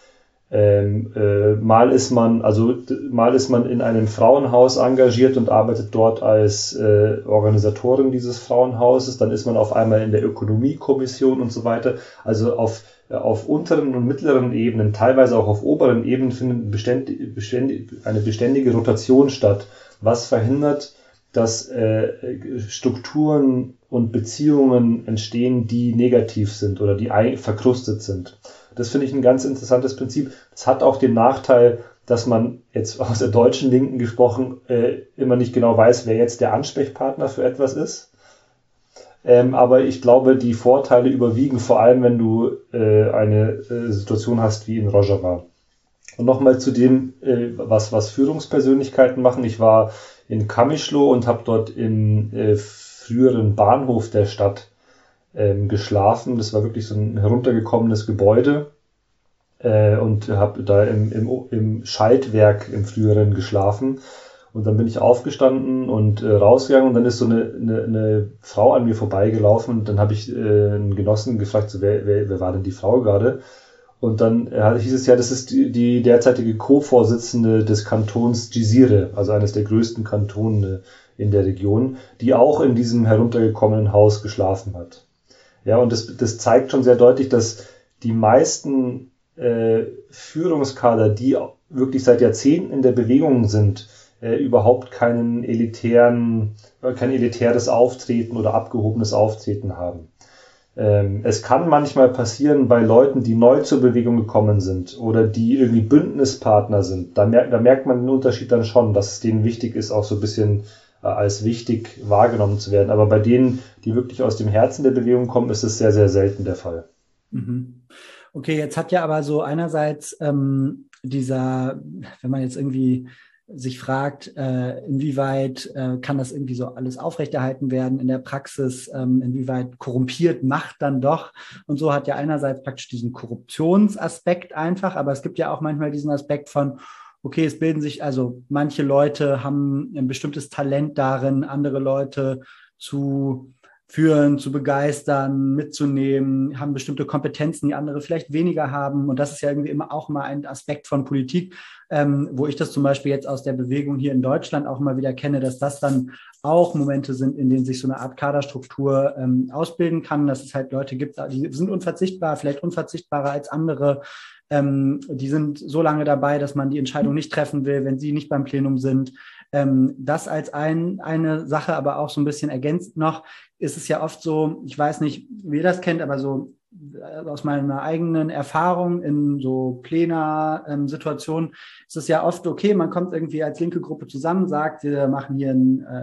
Mal ist man in einem Frauenhaus engagiert und arbeitet dort als Organisatorin dieses Frauenhauses. Dann ist man auf einmal in der Ökonomiekommission und so weiter. Also auf unteren und mittleren Ebenen, teilweise auch auf oberen Ebenen findet eine beständige Rotation statt, was verhindert, dass Strukturen und Beziehungen entstehen, die negativ sind oder die verkrustet sind. Das finde ich ein ganz interessantes Prinzip. Es hat auch den Nachteil, dass man jetzt aus der deutschen Linken gesprochen immer nicht genau weiß, wer jetzt der Ansprechpartner für etwas ist. Aber ich glaube, die Vorteile überwiegen, vor allem wenn du eine Situation hast wie in Rojava. Und nochmal zu dem, was Führungspersönlichkeiten machen. Ich war in Kamischlo und habe dort im früheren Bahnhof der Stadt geschlafen. Das war wirklich so ein heruntergekommenes Gebäude und habe da im Schaltwerk im früheren geschlafen. Und dann bin ich aufgestanden und rausgegangen und dann ist so eine Frau an mir vorbeigelaufen und dann habe ich einen Genossen gefragt, so, wer war denn die Frau gerade? Und dann hieß es ja, das ist die derzeitige Co-Vorsitzende des Kantons Jizire, also eines der größten Kantone in der Region, die auch in diesem heruntergekommenen Haus geschlafen hat. Ja, und das zeigt schon sehr deutlich, dass die meisten Führungskader, die wirklich seit Jahrzehnten in der Bewegung sind, überhaupt kein elitäres Auftreten oder abgehobenes Auftreten haben. Es kann manchmal passieren bei Leuten, die neu zur Bewegung gekommen sind oder die irgendwie Bündnispartner sind. Da merkt man den Unterschied dann schon, dass es denen wichtig ist, auch so ein bisschen als wichtig wahrgenommen zu werden. Aber bei denen, die wirklich aus dem Herzen der Bewegung kommen, ist es sehr, sehr selten der Fall. Okay, jetzt hat ja aber so einerseits wenn man jetzt irgendwie sich fragt, inwieweit kann das irgendwie so alles aufrechterhalten werden in der Praxis, inwieweit korrumpiert Macht dann doch und so, hat ja einerseits praktisch diesen Korruptionsaspekt einfach, aber es gibt ja auch manchmal diesen Aspekt von, okay, es bilden sich, also manche Leute haben ein bestimmtes Talent darin, andere Leute zu führen, zu begeistern, mitzunehmen, haben bestimmte Kompetenzen, die andere vielleicht weniger haben. Und das ist ja irgendwie auch mal ein Aspekt von Politik, wo ich das zum Beispiel jetzt aus der Bewegung hier in Deutschland auch immer wieder kenne, dass das dann auch Momente sind, in denen sich so eine Art Kaderstruktur ausbilden kann, dass es halt Leute gibt, die sind unverzichtbar, vielleicht unverzichtbarer als andere. Die sind so lange dabei, dass man die Entscheidung nicht treffen will, wenn sie nicht beim Plenum sind. Das als eine Sache, aber auch so ein bisschen ergänzt noch, ist es ja oft so, ich weiß nicht, wie ihr das kennt, aber so aus meiner eigenen Erfahrung in so Plenum-Situationen ist es ja oft okay, man kommt irgendwie als linke Gruppe zusammen, sagt, wir machen hier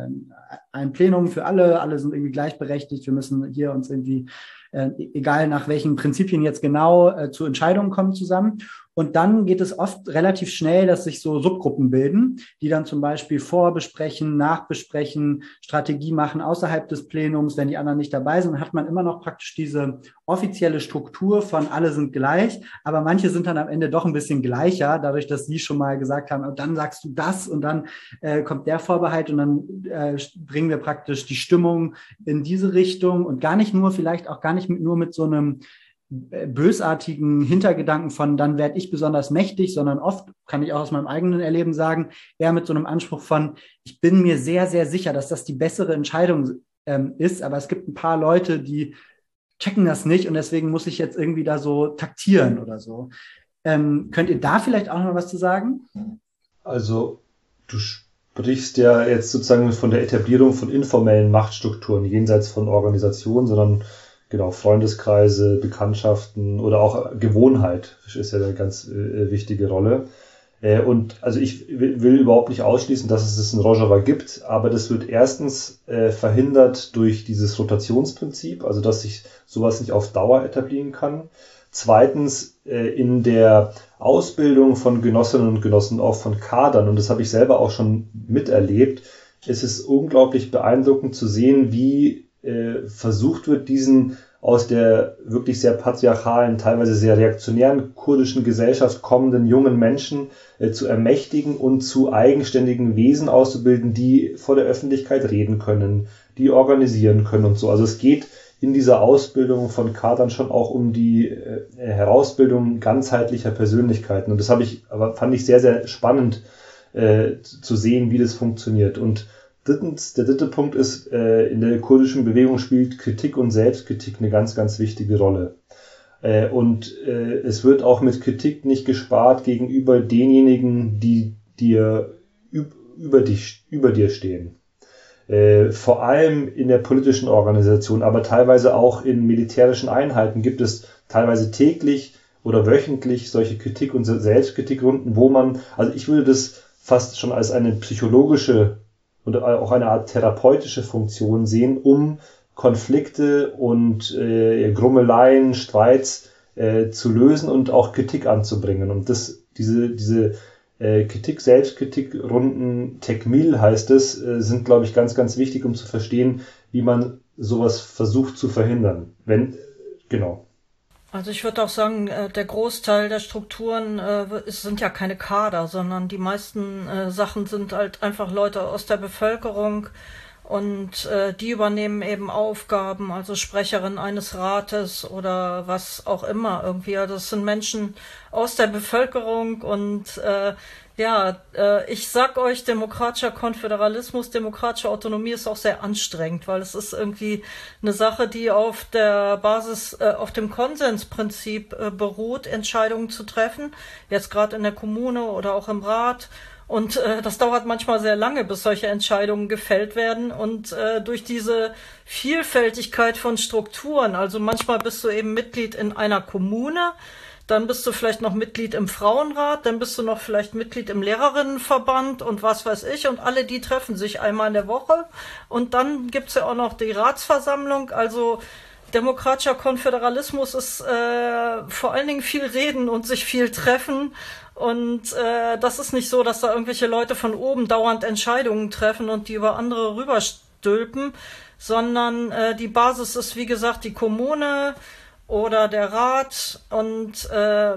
ein Plenum für alle sind irgendwie gleichberechtigt, wir müssen hier uns irgendwie, egal nach welchen Prinzipien jetzt genau, zu Entscheidungen kommen zusammen. Und dann geht es oft relativ schnell, dass sich so Subgruppen bilden, die dann zum Beispiel vorbesprechen, nachbesprechen, Strategie machen außerhalb des Plenums. Wenn die anderen nicht dabei sind, hat man immer noch praktisch diese offizielle Struktur von alle sind gleich, aber manche sind dann am Ende doch ein bisschen gleicher, dadurch, dass sie schon mal gesagt haben, und dann sagst du das und dann kommt der Vorbehalt und dann bringen wir praktisch die Stimmung in diese Richtung und gar nicht nur, vielleicht auch gar nicht nur mit so einem bösartigen Hintergedanken von, dann werde ich besonders mächtig, sondern oft, kann ich auch aus meinem eigenen Erleben sagen, eher mit so einem Anspruch von, ich bin mir sehr, sehr sicher, dass das die bessere Entscheidung ist, aber es gibt ein paar Leute, die checken das nicht und deswegen muss ich jetzt irgendwie da so taktieren oder so. Könnt ihr da vielleicht auch noch was zu sagen? Also, du sprichst ja jetzt sozusagen von der Etablierung von informellen Machtstrukturen, jenseits von Organisationen, sondern genau, Freundeskreise, Bekanntschaften oder auch Gewohnheit ist ja eine ganz wichtige Rolle. Und also ich will überhaupt nicht ausschließen, dass es das in Rojava gibt, aber das wird erstens verhindert durch dieses Rotationsprinzip, also dass sich sowas nicht auf Dauer etablieren kann. Zweitens in der Ausbildung von Genossinnen und Genossen, auch von Kadern, und das habe ich selber auch schon miterlebt, ist es unglaublich beeindruckend zu sehen, wie versucht wird, diesen aus der wirklich sehr patriarchalen, teilweise sehr reaktionären kurdischen Gesellschaft kommenden jungen Menschen zu ermächtigen und zu eigenständigen Wesen auszubilden, die vor der Öffentlichkeit reden können, die organisieren können und so. Also es geht in dieser Ausbildung von Kadern schon auch um die Herausbildung ganzheitlicher Persönlichkeiten. Und das fand ich sehr, sehr spannend zu sehen, wie das funktioniert. Und drittens, der dritte Punkt ist, in der kurdischen Bewegung spielt Kritik und Selbstkritik eine ganz, ganz wichtige Rolle. Und es wird auch mit Kritik nicht gespart gegenüber denjenigen, die dir über dir stehen. Vor allem in der politischen Organisation, aber teilweise auch in militärischen Einheiten gibt es teilweise täglich oder wöchentlich solche Kritik- und Selbstkritikrunden, wo man, also ich würde das fast schon als eine psychologische und auch eine Art therapeutische Funktion sehen, um Konflikte und Grummeleien, Streits zu lösen und auch Kritik anzubringen. Und diese Selbstkritikrunden, Tekmil heißt es, sind, glaube ich, ganz, ganz wichtig, um zu verstehen, wie man sowas versucht zu verhindern. Genau. Also ich würde auch sagen, der Großteil der Strukturen sind ja keine Kader, sondern die meisten Sachen sind halt einfach Leute aus der Bevölkerung und die übernehmen eben Aufgaben, also Sprecherin eines Rates oder was auch immer irgendwie. Also das sind Menschen aus der Bevölkerung und ich sag euch, demokratischer Konföderalismus, demokratische Autonomie ist auch sehr anstrengend, weil es ist irgendwie eine Sache, die auf der Basis, auf dem Konsensprinzip beruht, Entscheidungen zu treffen, jetzt gerade in der Kommune oder auch im Rat. Und das dauert manchmal sehr lange, bis solche Entscheidungen gefällt werden. Und durch diese Vielfältigkeit von Strukturen, also manchmal bist du eben Mitglied in einer Kommune, dann bist du vielleicht noch Mitglied im Frauenrat, dann bist du noch vielleicht Mitglied im Lehrerinnenverband und was weiß ich. Und alle die treffen sich einmal in der Woche. Und dann gibt's ja auch noch die Ratsversammlung. Also demokratischer Konföderalismus ist vor allen Dingen viel reden und sich viel treffen. Und das ist nicht so, dass da irgendwelche Leute von oben dauernd Entscheidungen treffen und die über andere rüberstülpen, sondern die Basis ist, wie gesagt, die Kommune. oder der Rat und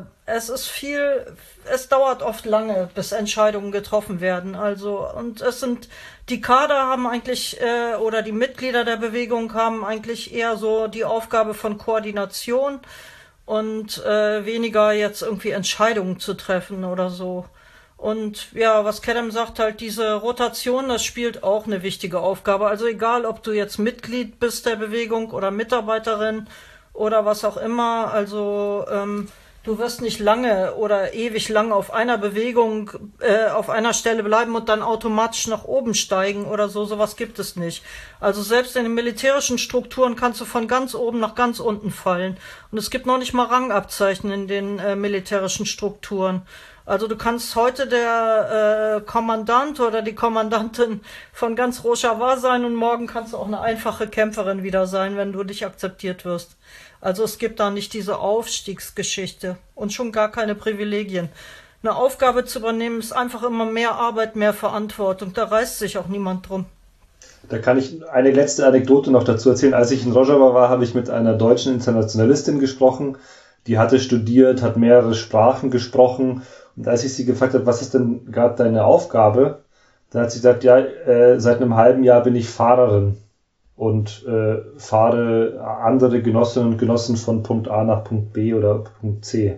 es dauert oft lange, bis Entscheidungen getroffen werden. Also, und die Kader haben eigentlich, oder die Mitglieder der Bewegung haben eigentlich eher so die Aufgabe von Koordination und weniger jetzt irgendwie Entscheidungen zu treffen oder so. Und ja, was Kedem sagt, halt diese Rotation, das spielt auch eine wichtige Aufgabe. Also egal, ob du jetzt Mitglied bist der Bewegung oder Mitarbeiterin oder was auch immer, also du wirst nicht lange oder ewig lang auf einer Bewegung, auf einer Stelle bleiben und dann automatisch nach oben steigen oder so. Sowas gibt es nicht. Also selbst in den militärischen Strukturen kannst du von ganz oben nach ganz unten fallen. Und es gibt noch nicht mal Rangabzeichen in den militärischen Strukturen. Also du kannst heute der Kommandant oder die Kommandantin von ganz Rojava sein und morgen kannst du auch eine einfache Kämpferin wieder sein, wenn du nicht akzeptiert wirst. Also es gibt da nicht diese Aufstiegsgeschichte und schon gar keine Privilegien. Eine Aufgabe zu übernehmen ist einfach immer mehr Arbeit, mehr Verantwortung. Da reißt sich auch niemand drum. Da kann ich eine letzte Anekdote noch dazu erzählen. Als ich in Rojava war, habe ich mit einer deutschen Internationalistin gesprochen. Die hatte studiert, hat mehrere Sprachen gesprochen. Und als ich sie gefragt habe, was ist denn gerade deine Aufgabe, dann hat sie gesagt, ja, seit einem halben Jahr bin ich Fahrerin und fahre andere Genossinnen und Genossen von Punkt A nach Punkt B oder Punkt C.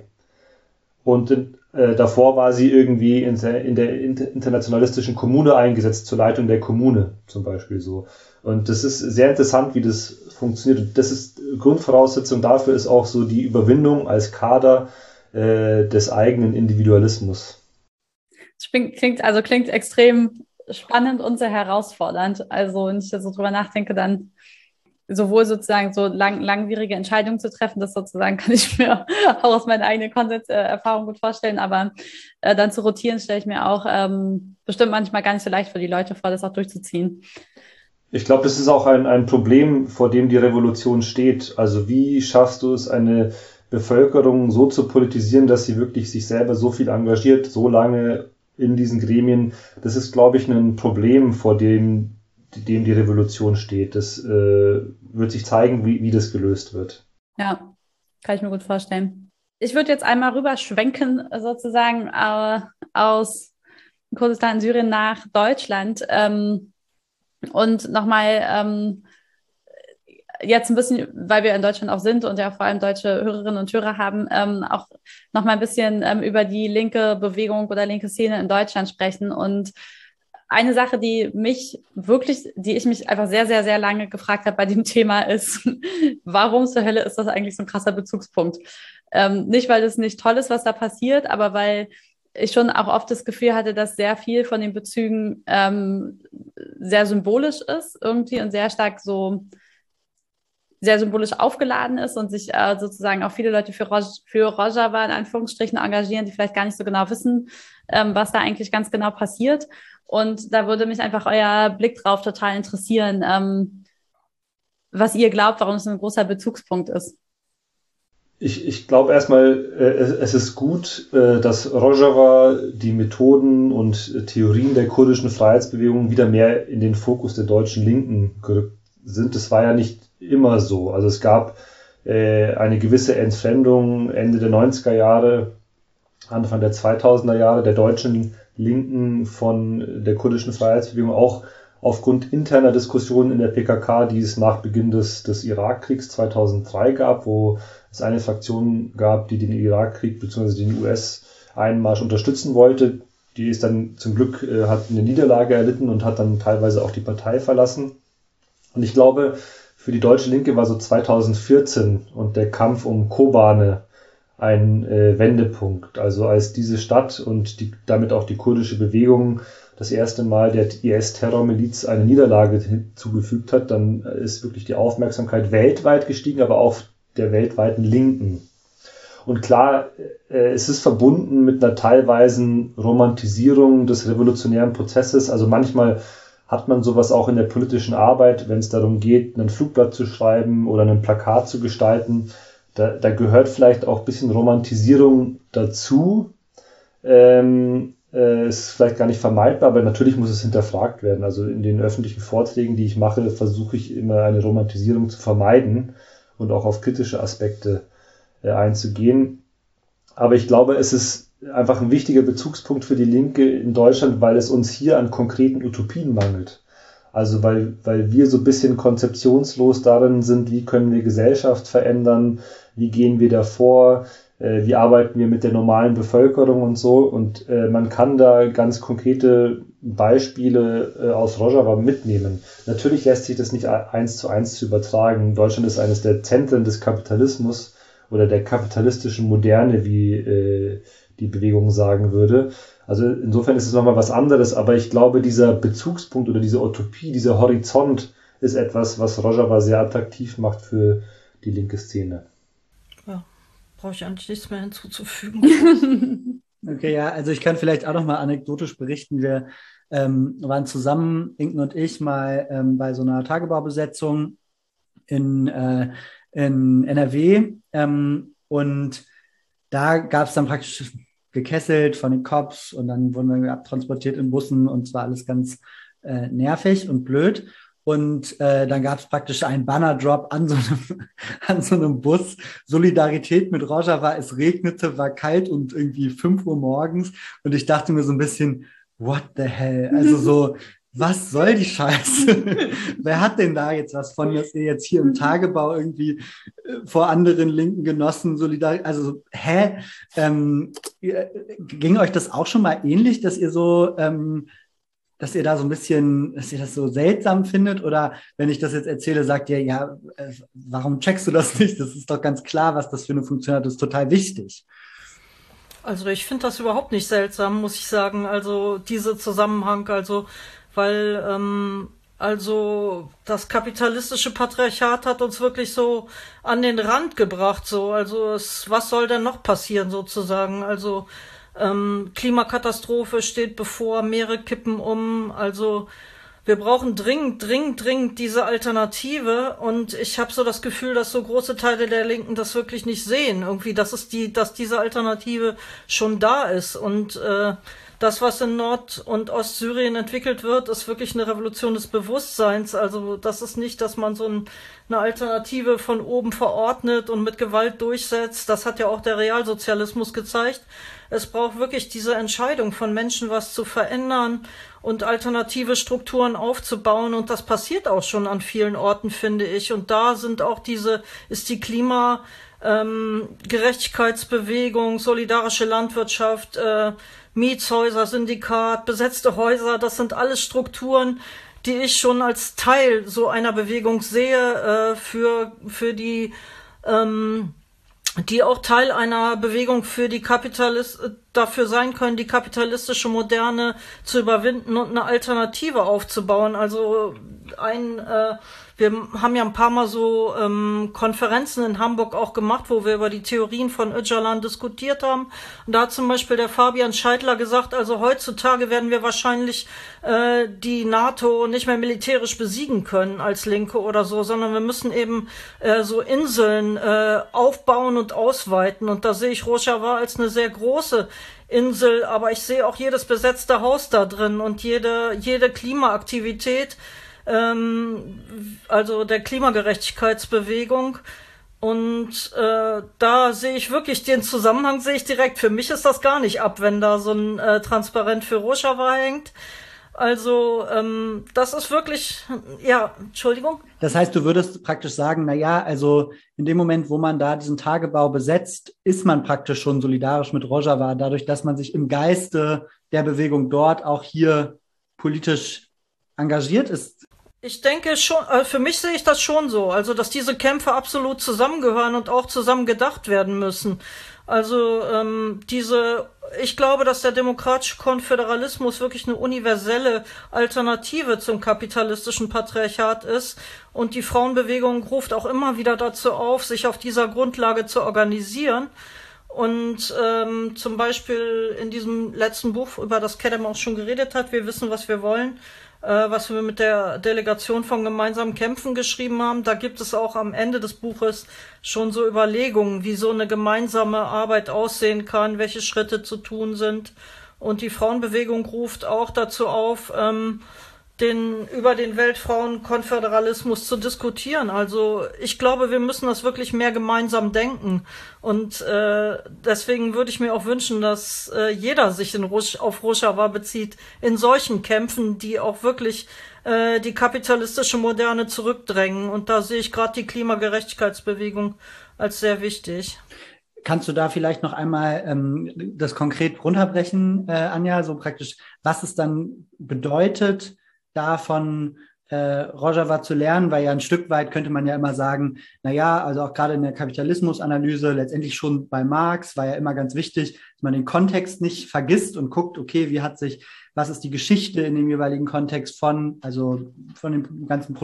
Und davor war sie irgendwie in der internationalistischen Kommune eingesetzt, zur Leitung der Kommune zum Beispiel so. Und das ist sehr interessant, wie das funktioniert. Und das ist Grundvoraussetzung dafür ist auch so die Überwindung als Kader des eigenen Individualismus. Das klingt extrem spannend und sehr herausfordernd. Also wenn ich da so drüber nachdenke, dann sowohl sozusagen so langwierige Entscheidungen zu treffen, das sozusagen kann ich mir auch aus meiner eigenen Konzepterfahrung gut vorstellen, aber dann zu rotieren, stelle ich mir auch bestimmt manchmal gar nicht so leicht für die Leute vor, das auch durchzuziehen. Ich glaube, das ist auch ein Problem, vor dem die Revolution steht. Also wie schaffst du es, eine Bevölkerung so zu politisieren, dass sie wirklich sich selber so viel engagiert, so lange in diesen Gremien? Das ist, glaube ich, ein Problem, vor dem die Revolution steht. Das wird sich zeigen, wie das gelöst wird. Ja, kann ich mir gut vorstellen. Ich würde jetzt einmal rüberschwenken, sozusagen aus Kurdistan, Syrien nach Deutschland und nochmal jetzt ein bisschen, weil wir in Deutschland auch sind und ja vor allem deutsche Hörerinnen und Hörer haben, auch noch mal ein bisschen über die linke Bewegung oder linke Szene in Deutschland sprechen. Und eine Sache, die ich mich einfach sehr, sehr, sehr lange gefragt habe bei dem Thema ist, warum zur Hölle ist das eigentlich so ein krasser Bezugspunkt? Nicht, weil es nicht toll ist, was da passiert, aber weil ich schon auch oft das Gefühl hatte, dass sehr viel von den Bezügen sehr symbolisch ist irgendwie und sehr stark so sehr symbolisch aufgeladen ist und sich sozusagen auch viele Leute für Rojava in Anführungsstrichen engagieren, die vielleicht gar nicht so genau wissen, was da eigentlich ganz genau passiert. Und da würde mich einfach euer Blick drauf total interessieren, was ihr glaubt, warum es ein großer Bezugspunkt ist. Ich glaube erstmal, es ist gut, dass Rojava die Methoden und Theorien der kurdischen Freiheitsbewegung wieder mehr in den Fokus der deutschen Linken gerückt sind. Das war ja nicht immer so. Also es gab eine gewisse Entfremdung Ende der 90er Jahre, Anfang der 2000er Jahre der deutschen Linken von der kurdischen Freiheitsbewegung, auch aufgrund interner Diskussionen in der PKK, die es nach Beginn des Irakkriegs 2003 gab, wo es eine Fraktion gab, die den Irakkrieg bzw. den US-Einmarsch unterstützen wollte. Die ist dann zum Glück, hat eine Niederlage erlitten und hat dann teilweise auch die Partei verlassen. Und ich glaube, für die deutsche Linke war so 2014 und der Kampf um Kobane ein Wendepunkt. Also als diese Stadt und damit auch die kurdische Bewegung das erste Mal der IS-Terrormiliz eine Niederlage zugefügt hat, dann ist wirklich die Aufmerksamkeit weltweit gestiegen, aber auch der weltweiten Linken. Und klar, es ist verbunden mit einer teilweisen Romantisierung des revolutionären Prozesses. Also manchmal hat man sowas auch in der politischen Arbeit, wenn es darum geht, ein Flugblatt zu schreiben oder ein Plakat zu gestalten. Da gehört vielleicht auch ein bisschen Romantisierung dazu. Ist vielleicht gar nicht vermeidbar, aber natürlich muss es hinterfragt werden. Also in den öffentlichen Vorträgen, die ich mache, versuche ich immer eine Romantisierung zu vermeiden und auch auf kritische Aspekte einzugehen. Aber ich glaube, es ist einfach ein wichtiger Bezugspunkt für die Linke in Deutschland, weil es uns hier an konkreten Utopien mangelt. Also weil wir so ein bisschen konzeptionslos darin sind, wie können wir Gesellschaft verändern, wie gehen wir da vor, wie arbeiten wir mit der normalen Bevölkerung und so. Und man kann da ganz konkrete Beispiele aus Rojava mitnehmen. Natürlich lässt sich das nicht 1:1 zu übertragen. Deutschland ist eines der Zentren des Kapitalismus oder der kapitalistischen Moderne, wie die Bewegung sagen würde. Also insofern ist es nochmal was anderes, aber ich glaube, dieser Bezugspunkt oder diese Utopie, dieser Horizont ist etwas, was Rojava sehr attraktiv macht für die linke Szene. Ja, brauche ich eigentlich nichts mehr hinzuzufügen. Okay, ja, also ich kann vielleicht auch nochmal anekdotisch berichten. Wir waren zusammen, Inken und ich, mal bei so einer Tagebaubesetzung in NRW und da gab es dann praktisch gekesselt von den Cops und dann wurden wir abtransportiert in Bussen und es war alles ganz nervig und blöd. Und dann gab es praktisch einen Banner-Drop an so einem Bus. Solidarität mit Rojava, es regnete, war kalt und irgendwie 5 Uhr morgens. Und ich dachte mir so ein bisschen, what the hell? Also so, was soll die Scheiße? Wer hat denn da jetzt was von, dass ihr jetzt hier im Tagebau irgendwie vor anderen linken Genossen solidarisch, also ging euch das auch schon mal ähnlich, dass ihr so, dass ihr da so ein bisschen, dass ihr das so seltsam findet? Oder wenn ich das jetzt erzähle, sagt ihr, ja, warum checkst du das nicht? Das ist doch ganz klar, was das für eine Funktion hat, das ist total wichtig. Also ich finde das überhaupt nicht seltsam, muss ich sagen. Also dieser Zusammenhang, weil also das kapitalistische Patriarchat hat uns wirklich so an den Rand gebracht, so. Also was soll denn noch passieren sozusagen? Also Klimakatastrophe steht bevor, Meere kippen um, also wir brauchen dringend diese Alternative und ich habe so das Gefühl, dass so große Teile der Linken das wirklich nicht sehen, irgendwie, dass diese Alternative schon da ist und das, was in Nord- und Ostsyrien entwickelt wird, ist wirklich eine Revolution des Bewusstseins. Also das ist nicht, dass man so eine Alternative von oben verordnet und mit Gewalt durchsetzt. Das hat ja auch der Realsozialismus gezeigt. Es braucht wirklich diese Entscheidung von Menschen, was zu verändern und alternative Strukturen aufzubauen. Und das passiert auch schon an vielen Orten, finde ich. Und da sind auch ist die Gerechtigkeitsbewegung, solidarische Landwirtschaft, Mietshäuser, Syndikat, besetzte Häuser, das sind alles Strukturen, die ich schon als Teil so einer Bewegung sehe, für die auch Teil einer Bewegung für die dafür sein können, die kapitalistische Moderne zu überwinden und eine Alternative aufzubauen. Also wir haben ja ein paar Mal so Konferenzen in Hamburg auch gemacht, wo wir über die Theorien von Öcalan diskutiert haben. Und da hat zum Beispiel der Fabian Scheidler gesagt, also heutzutage werden wir wahrscheinlich die NATO nicht mehr militärisch besiegen können als Linke oder so, sondern wir müssen eben so Inseln aufbauen und ausweiten. Und da sehe ich Rojava als eine sehr große Insel, aber ich sehe auch jedes besetzte Haus da drin und jede Klimaaktivität, also der Klimagerechtigkeitsbewegung. Und da sehe ich wirklich den Zusammenhang, sehe ich direkt. Für mich ist das gar nicht ab, wenn da so ein Transparent für Rojava hängt. Also das ist wirklich, ja, Entschuldigung. Das heißt, du würdest praktisch sagen, naja, also in dem Moment, wo man da diesen Tagebau besetzt, ist man praktisch schon solidarisch mit Rojava, dadurch, dass man sich im Geiste der Bewegung dort auch hier politisch engagiert ist. Ich denke schon, für mich sehe ich das schon so, also dass diese Kämpfe absolut zusammengehören und auch zusammen gedacht werden müssen. Also ich glaube, dass der demokratische Konföderalismus wirklich eine universelle Alternative zum kapitalistischen Patriarchat ist und die Frauenbewegung ruft auch immer wieder dazu auf, sich auf dieser Grundlage zu organisieren. Und zum Beispiel in diesem letzten Buch, über das Kedem auch schon geredet hat, wir wissen, was wir wollen, was wir mit der Delegation von gemeinsamen Kämpfen geschrieben haben, da gibt es auch am Ende des Buches schon so Überlegungen, wie so eine gemeinsame Arbeit aussehen kann, welche Schritte zu tun sind. Und die Frauenbewegung ruft auch dazu auf, über den Weltfrauenkonföderalismus zu diskutieren. Also ich glaube, wir müssen das wirklich mehr gemeinsam denken. Und deswegen würde ich mir auch wünschen, dass jeder sich auf Rojava bezieht, in solchen Kämpfen, die auch wirklich die kapitalistische Moderne zurückdrängen. Und da sehe ich gerade die Klimagerechtigkeitsbewegung als sehr wichtig. Kannst du da vielleicht noch einmal das konkret runterbrechen, Anja, so praktisch, was es dann bedeutet, davon Rojava zu lernen, weil ja ein Stück weit könnte man ja immer sagen, na ja, also auch gerade in der Kapitalismusanalyse, letztendlich schon bei Marx war ja immer ganz wichtig, dass man den Kontext nicht vergisst und guckt, okay, was ist die Geschichte in dem jeweiligen Kontext von den ganzen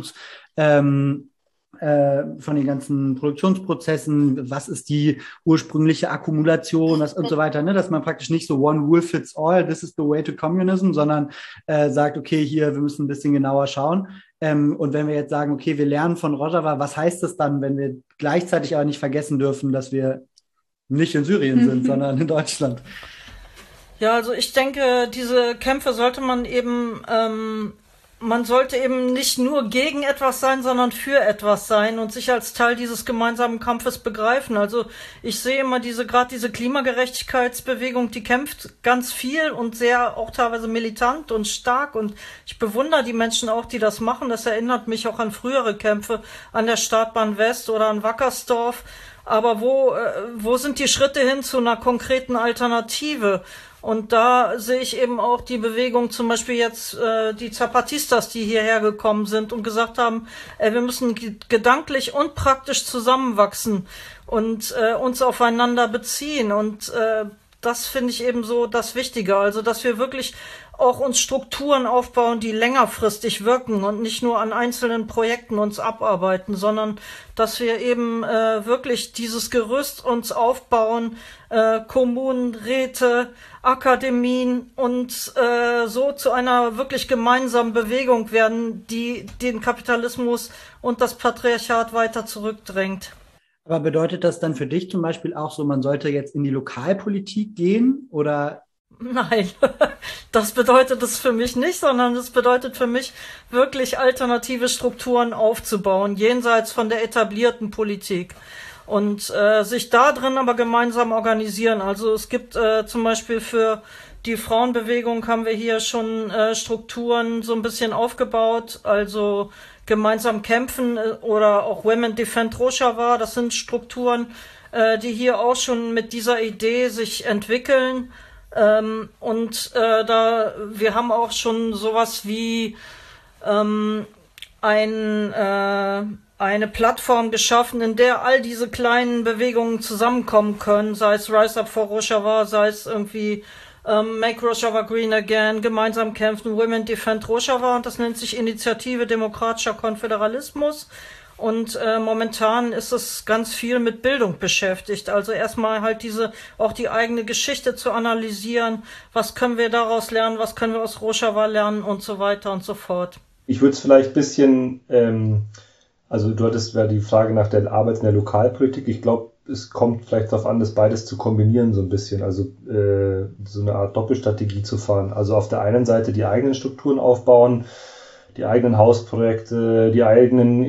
von den ganzen Produktionsprozessen, was ist die ursprüngliche Akkumulation und so weiter, ne? Dass man praktisch nicht so one rule fits all, this is the way to communism, sondern sagt, okay, hier, wir müssen ein bisschen genauer schauen. Und wenn wir jetzt sagen, okay, wir lernen von Rojava, was heißt das dann, wenn wir gleichzeitig aber nicht vergessen dürfen, dass wir nicht in Syrien sind, sondern in Deutschland? Ja, also ich denke, diese Kämpfe sollte man sollte eben nicht nur gegen etwas sein, sondern für etwas sein und sich als Teil dieses gemeinsamen Kampfes begreifen. Also ich sehe immer gerade diese Klimagerechtigkeitsbewegung, die kämpft ganz viel und sehr auch teilweise militant und stark, und ich bewundere die Menschen auch, die das machen. Das erinnert mich auch an frühere Kämpfe an der Startbahn West oder an Wackersdorf. Aber wo sind die Schritte hin zu einer konkreten Alternative? Und da sehe ich eben auch die Bewegung, zum Beispiel jetzt die Zapatistas, die hierher gekommen sind und gesagt haben, wir müssen gedanklich und praktisch zusammenwachsen und uns aufeinander beziehen. Und das finde ich eben so das Wichtige, also dass wir wirklich auch uns Strukturen aufbauen, die längerfristig wirken und nicht nur an einzelnen Projekten uns abarbeiten, sondern dass wir eben wirklich dieses Gerüst uns aufbauen, Kommunen, Räte, Akademien, und so zu einer wirklich gemeinsamen Bewegung werden, die den Kapitalismus und das Patriarchat weiter zurückdrängt. Aber bedeutet das dann für dich zum Beispiel auch so, man sollte jetzt in die Lokalpolitik gehen, oder? Nein, das bedeutet es für mich nicht, sondern es bedeutet für mich wirklich alternative Strukturen aufzubauen, jenseits von der etablierten Politik, und sich da drin aber gemeinsam organisieren. Also es gibt zum Beispiel für die Frauenbewegung haben wir hier schon Strukturen so ein bisschen aufgebaut, also gemeinsam kämpfen oder auch Women Defend Rojava, das sind Strukturen, die hier auch schon mit dieser Idee sich entwickeln. Wir haben auch schon sowas wie eine Plattform geschaffen, in der all diese kleinen Bewegungen zusammenkommen können, sei es Rise Up for Rojava, sei es irgendwie Make Rojava Green Again, gemeinsam kämpfen, Women Defend Rojava, und das nennt sich Initiative Demokratischer Konföderalismus. Und momentan ist es ganz viel mit Bildung beschäftigt. Also erstmal halt auch die eigene Geschichte zu analysieren. Was können wir daraus lernen? Was können wir aus Rojava lernen? Und so weiter und so fort. Ich würde es vielleicht ein bisschen, also du hattest ja die Frage nach der Arbeit in der Lokalpolitik. Ich glaube, es kommt vielleicht darauf an, das beides zu kombinieren so ein bisschen. Also so eine Art Doppelstrategie zu fahren. Also auf der einen Seite die eigenen Strukturen aufbauen, die eigenen Hausprojekte, die eigenen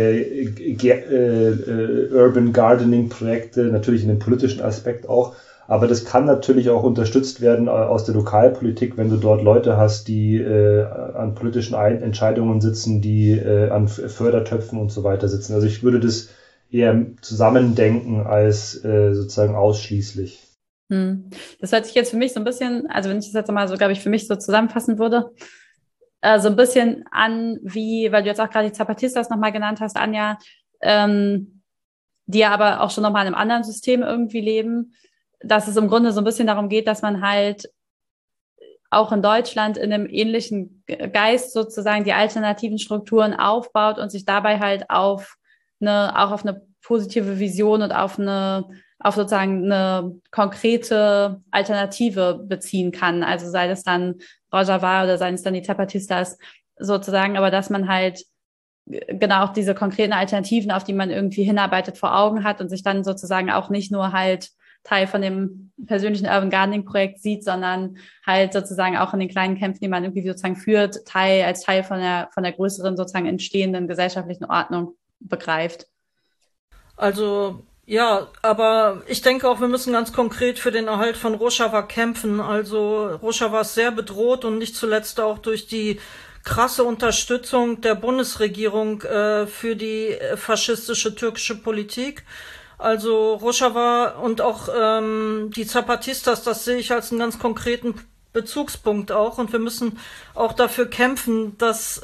Urban Gardening Projekte, natürlich in dem politischen Aspekt auch. Aber das kann natürlich auch unterstützt werden aus der Lokalpolitik, wenn du dort Leute hast, die an politischen Entscheidungen sitzen, die an Fördertöpfen und so weiter sitzen. Also ich würde das eher zusammendenken als sozusagen ausschließlich. Das hört sich jetzt für mich so ein bisschen, also wenn ich das jetzt mal so, glaube ich, für mich so zusammenfassen würde, so ein bisschen an, weil du jetzt auch gerade die Zapatistas nochmal genannt hast, Anja, die ja aber auch schon nochmal in einem anderen System irgendwie leben, dass es im Grunde so ein bisschen darum geht, dass man halt auch in Deutschland in einem ähnlichen Geist sozusagen die alternativen Strukturen aufbaut und sich dabei halt auch auf eine positive Vision und auf sozusagen eine konkrete Alternative beziehen kann. Also sei das dann Rojava oder seien es dann die Zapatistas sozusagen, aber dass man halt genau auch diese konkreten Alternativen, auf die man irgendwie hinarbeitet, vor Augen hat und sich dann sozusagen auch nicht nur halt Teil von dem persönlichen Urban Gardening Projekt sieht, sondern halt sozusagen auch in den kleinen Kämpfen, die man irgendwie sozusagen führt, als Teil von der größeren sozusagen entstehenden gesellschaftlichen Ordnung begreift. Also ja, aber ich denke auch, wir müssen ganz konkret für den Erhalt von Rojava kämpfen. Also Rojava ist sehr bedroht und nicht zuletzt auch durch die krasse Unterstützung der Bundesregierung für die faschistische türkische Politik. Also Rojava und auch die Zapatistas, das sehe ich als einen ganz konkreten Bezugspunkt auch, und wir müssen auch dafür kämpfen, dass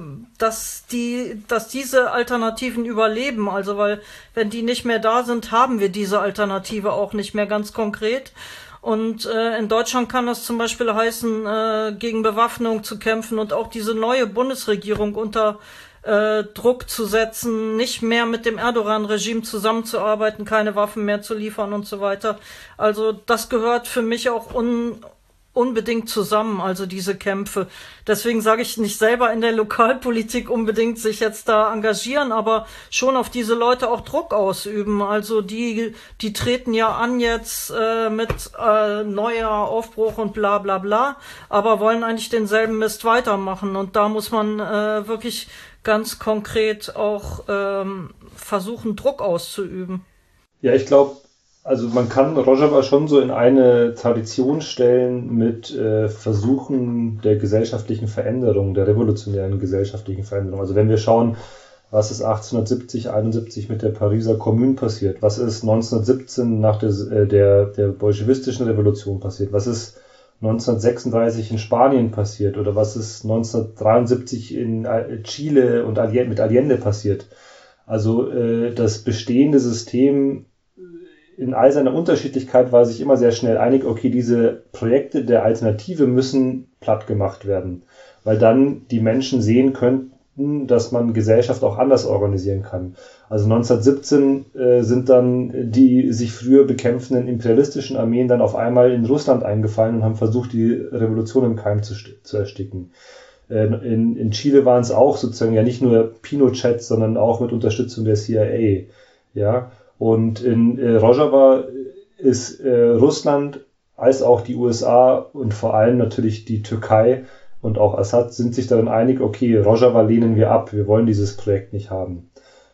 diese Alternativen überleben. Also weil wenn die nicht mehr da sind, haben wir diese Alternative auch nicht mehr ganz konkret. Und in Deutschland kann das zum Beispiel heißen, gegen Bewaffnung zu kämpfen und auch diese neue Bundesregierung unter Druck zu setzen, nicht mehr mit dem Erdogan-Regime zusammenzuarbeiten, keine Waffen mehr zu liefern und so weiter. Also das gehört für mich auch unbedingt zusammen, also diese Kämpfe. Deswegen sage ich nicht selber in der Lokalpolitik unbedingt sich jetzt da engagieren, aber schon auf diese Leute auch Druck ausüben. Also die treten ja an jetzt mit neuer Aufbruch und bla bla bla, aber wollen eigentlich denselben Mist weitermachen. Und da muss man wirklich ganz konkret auch versuchen, Druck auszuüben. Ja, ich glaube, also man kann Rojava schon so in eine Tradition stellen mit Versuchen der gesellschaftlichen Veränderung, der revolutionären gesellschaftlichen Veränderung. Also wenn wir schauen, was ist 1870, 71 mit der Pariser Kommune passiert, was ist 1917 nach der bolschewistischen Revolution passiert, was ist 1936 in Spanien passiert oder was ist 1973 in Chile und mit Allende passiert. Also das bestehende System in all seiner Unterschiedlichkeit war sich immer sehr schnell einig, okay, diese Projekte der Alternative müssen platt gemacht werden, weil dann die Menschen sehen könnten, dass man Gesellschaft auch anders organisieren kann. Also 1917 sind dann die sich früher bekämpfenden imperialistischen Armeen dann auf einmal in Russland eingefallen und haben versucht, die Revolution im Keim zu ersticken. In Chile waren es auch sozusagen ja nicht nur Pinochet, sondern auch mit Unterstützung der CIA. Ja. Und in Rojava ist Russland als auch die USA und vor allem natürlich die Türkei und auch Assad sind sich darin einig, okay, Rojava lehnen wir ab, wir wollen dieses Projekt nicht haben.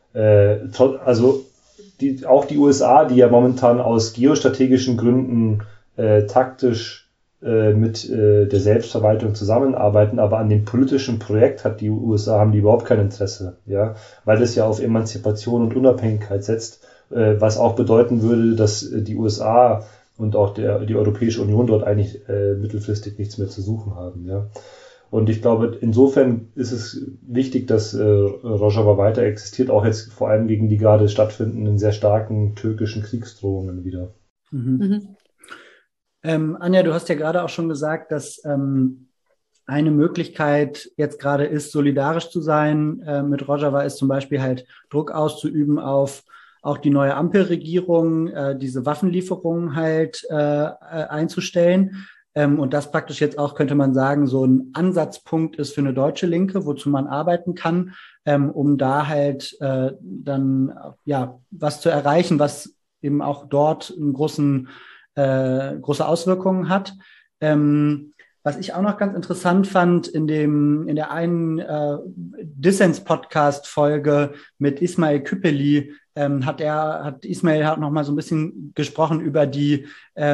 Also auch die USA, die ja momentan aus geostrategischen Gründen taktisch mit der Selbstverwaltung zusammenarbeiten, aber an dem politischen Projekt haben die überhaupt kein Interesse, ja, weil es ja auf Emanzipation und Unabhängigkeit setzt. Was auch bedeuten würde, dass die USA und auch die Europäische Union dort eigentlich mittelfristig nichts mehr zu suchen haben. Ja. Und ich glaube, insofern ist es wichtig, dass Rojava weiter existiert, auch jetzt vor allem gegen die gerade stattfindenden sehr starken türkischen Kriegsdrohungen wieder. Mhm. Anja, du hast ja gerade auch schon gesagt, dass eine Möglichkeit jetzt gerade ist, solidarisch zu sein mit Rojava, ist zum Beispiel halt Druck auszuüben auf auch die neue Ampelregierung, diese Waffenlieferungen halt einzustellen. Und das praktisch jetzt auch, könnte man sagen, so ein Ansatzpunkt ist für eine deutsche Linke, wozu man arbeiten kann, um da halt dann ja was zu erreichen, was eben auch dort einen große Auswirkungen hat. Was ich auch noch ganz interessant fand, in der einen Dissens-Podcast-Folge mit Ismail Küpeli, hat Ismail noch mal so ein bisschen gesprochen über die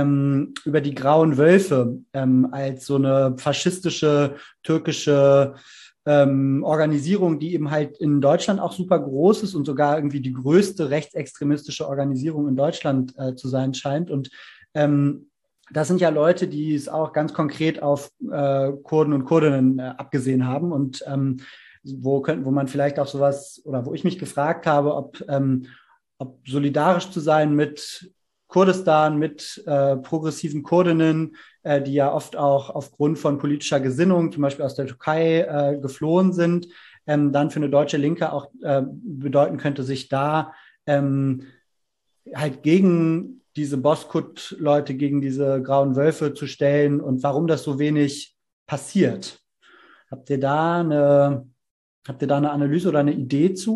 Grauen Wölfe als so eine faschistische türkische Organisierung, die eben halt in Deutschland auch super groß ist und sogar irgendwie die größte rechtsextremistische Organisierung in Deutschland zu sein scheint. Und das sind ja Leute, die es auch ganz konkret auf Kurden und Kurdinnen abgesehen haben und wo man vielleicht auch sowas, oder wo ich mich gefragt habe, ob solidarisch zu sein mit Kurdistan, mit progressiven Kurdinnen, die ja oft auch aufgrund von politischer Gesinnung, zum Beispiel aus der Türkei, geflohen sind, dann für eine deutsche Linke auch bedeuten könnte, sich da halt gegen diese Bozkurt-Leute, gegen diese Grauen Wölfe zu stellen und warum das so wenig passiert. Habt ihr da eine Analyse oder eine Idee zu?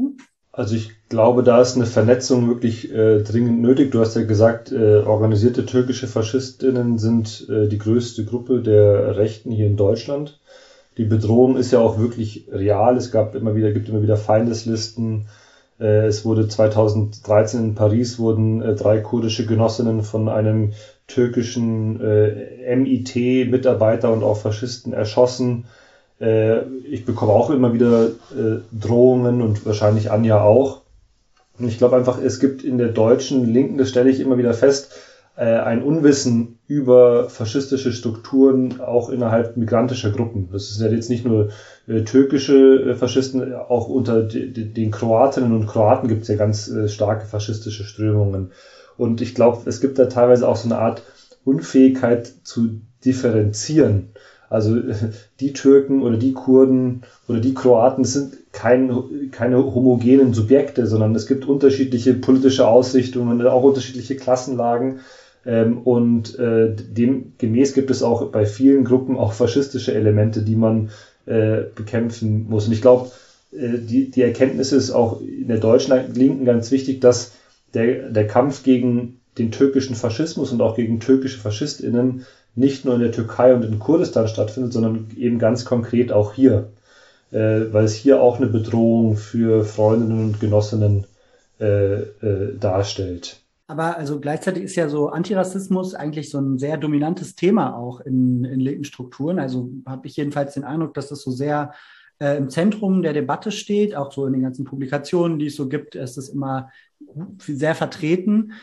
Also ich glaube, da ist eine Vernetzung wirklich dringend nötig. Du hast ja gesagt, organisierte türkische Faschistinnen sind die größte Gruppe der Rechten hier in Deutschland. Die Bedrohung ist ja auch wirklich real. Gibt immer wieder Feindeslisten. Es wurde 2013 in Paris wurden 3 kurdische Genossinnen von einem türkischen MIT-Mitarbeiter und auch Faschisten erschossen. Ich bekomme auch immer wieder Drohungen und wahrscheinlich Anja auch. Und ich glaube einfach, es gibt in der deutschen Linken, das stelle ich immer wieder fest, ein Unwissen über faschistische Strukturen auch innerhalb migrantischer Gruppen. Das ist ja jetzt nicht nur türkische Faschisten, auch unter den Kroatinnen und Kroaten gibt es ja ganz starke faschistische Strömungen. Und ich glaube, es gibt da teilweise auch so eine Art Unfähigkeit zu differenzieren. Also die Türken oder die Kurden oder die Kroaten sind keine homogenen Subjekte, sondern es gibt unterschiedliche politische Ausrichtungen, auch unterschiedliche Klassenlagen. Und demgemäß gibt es auch bei vielen Gruppen auch faschistische Elemente, die man bekämpfen muss. Und ich glaube, die Erkenntnis ist auch in der deutschen Linken ganz wichtig, dass der Kampf gegen den türkischen Faschismus und auch gegen türkische FaschistInnen nicht nur in der Türkei und in Kurdistan stattfindet, sondern eben ganz konkret auch hier, weil es hier auch eine Bedrohung für Freundinnen und Genossinnen darstellt. Aber also gleichzeitig ist ja so Antirassismus eigentlich so ein sehr dominantes Thema auch in linken Strukturen. Also habe ich jedenfalls den Eindruck, dass das so sehr im Zentrum der Debatte steht, auch so in den ganzen Publikationen, die es so gibt, ist es immer sehr vertreten.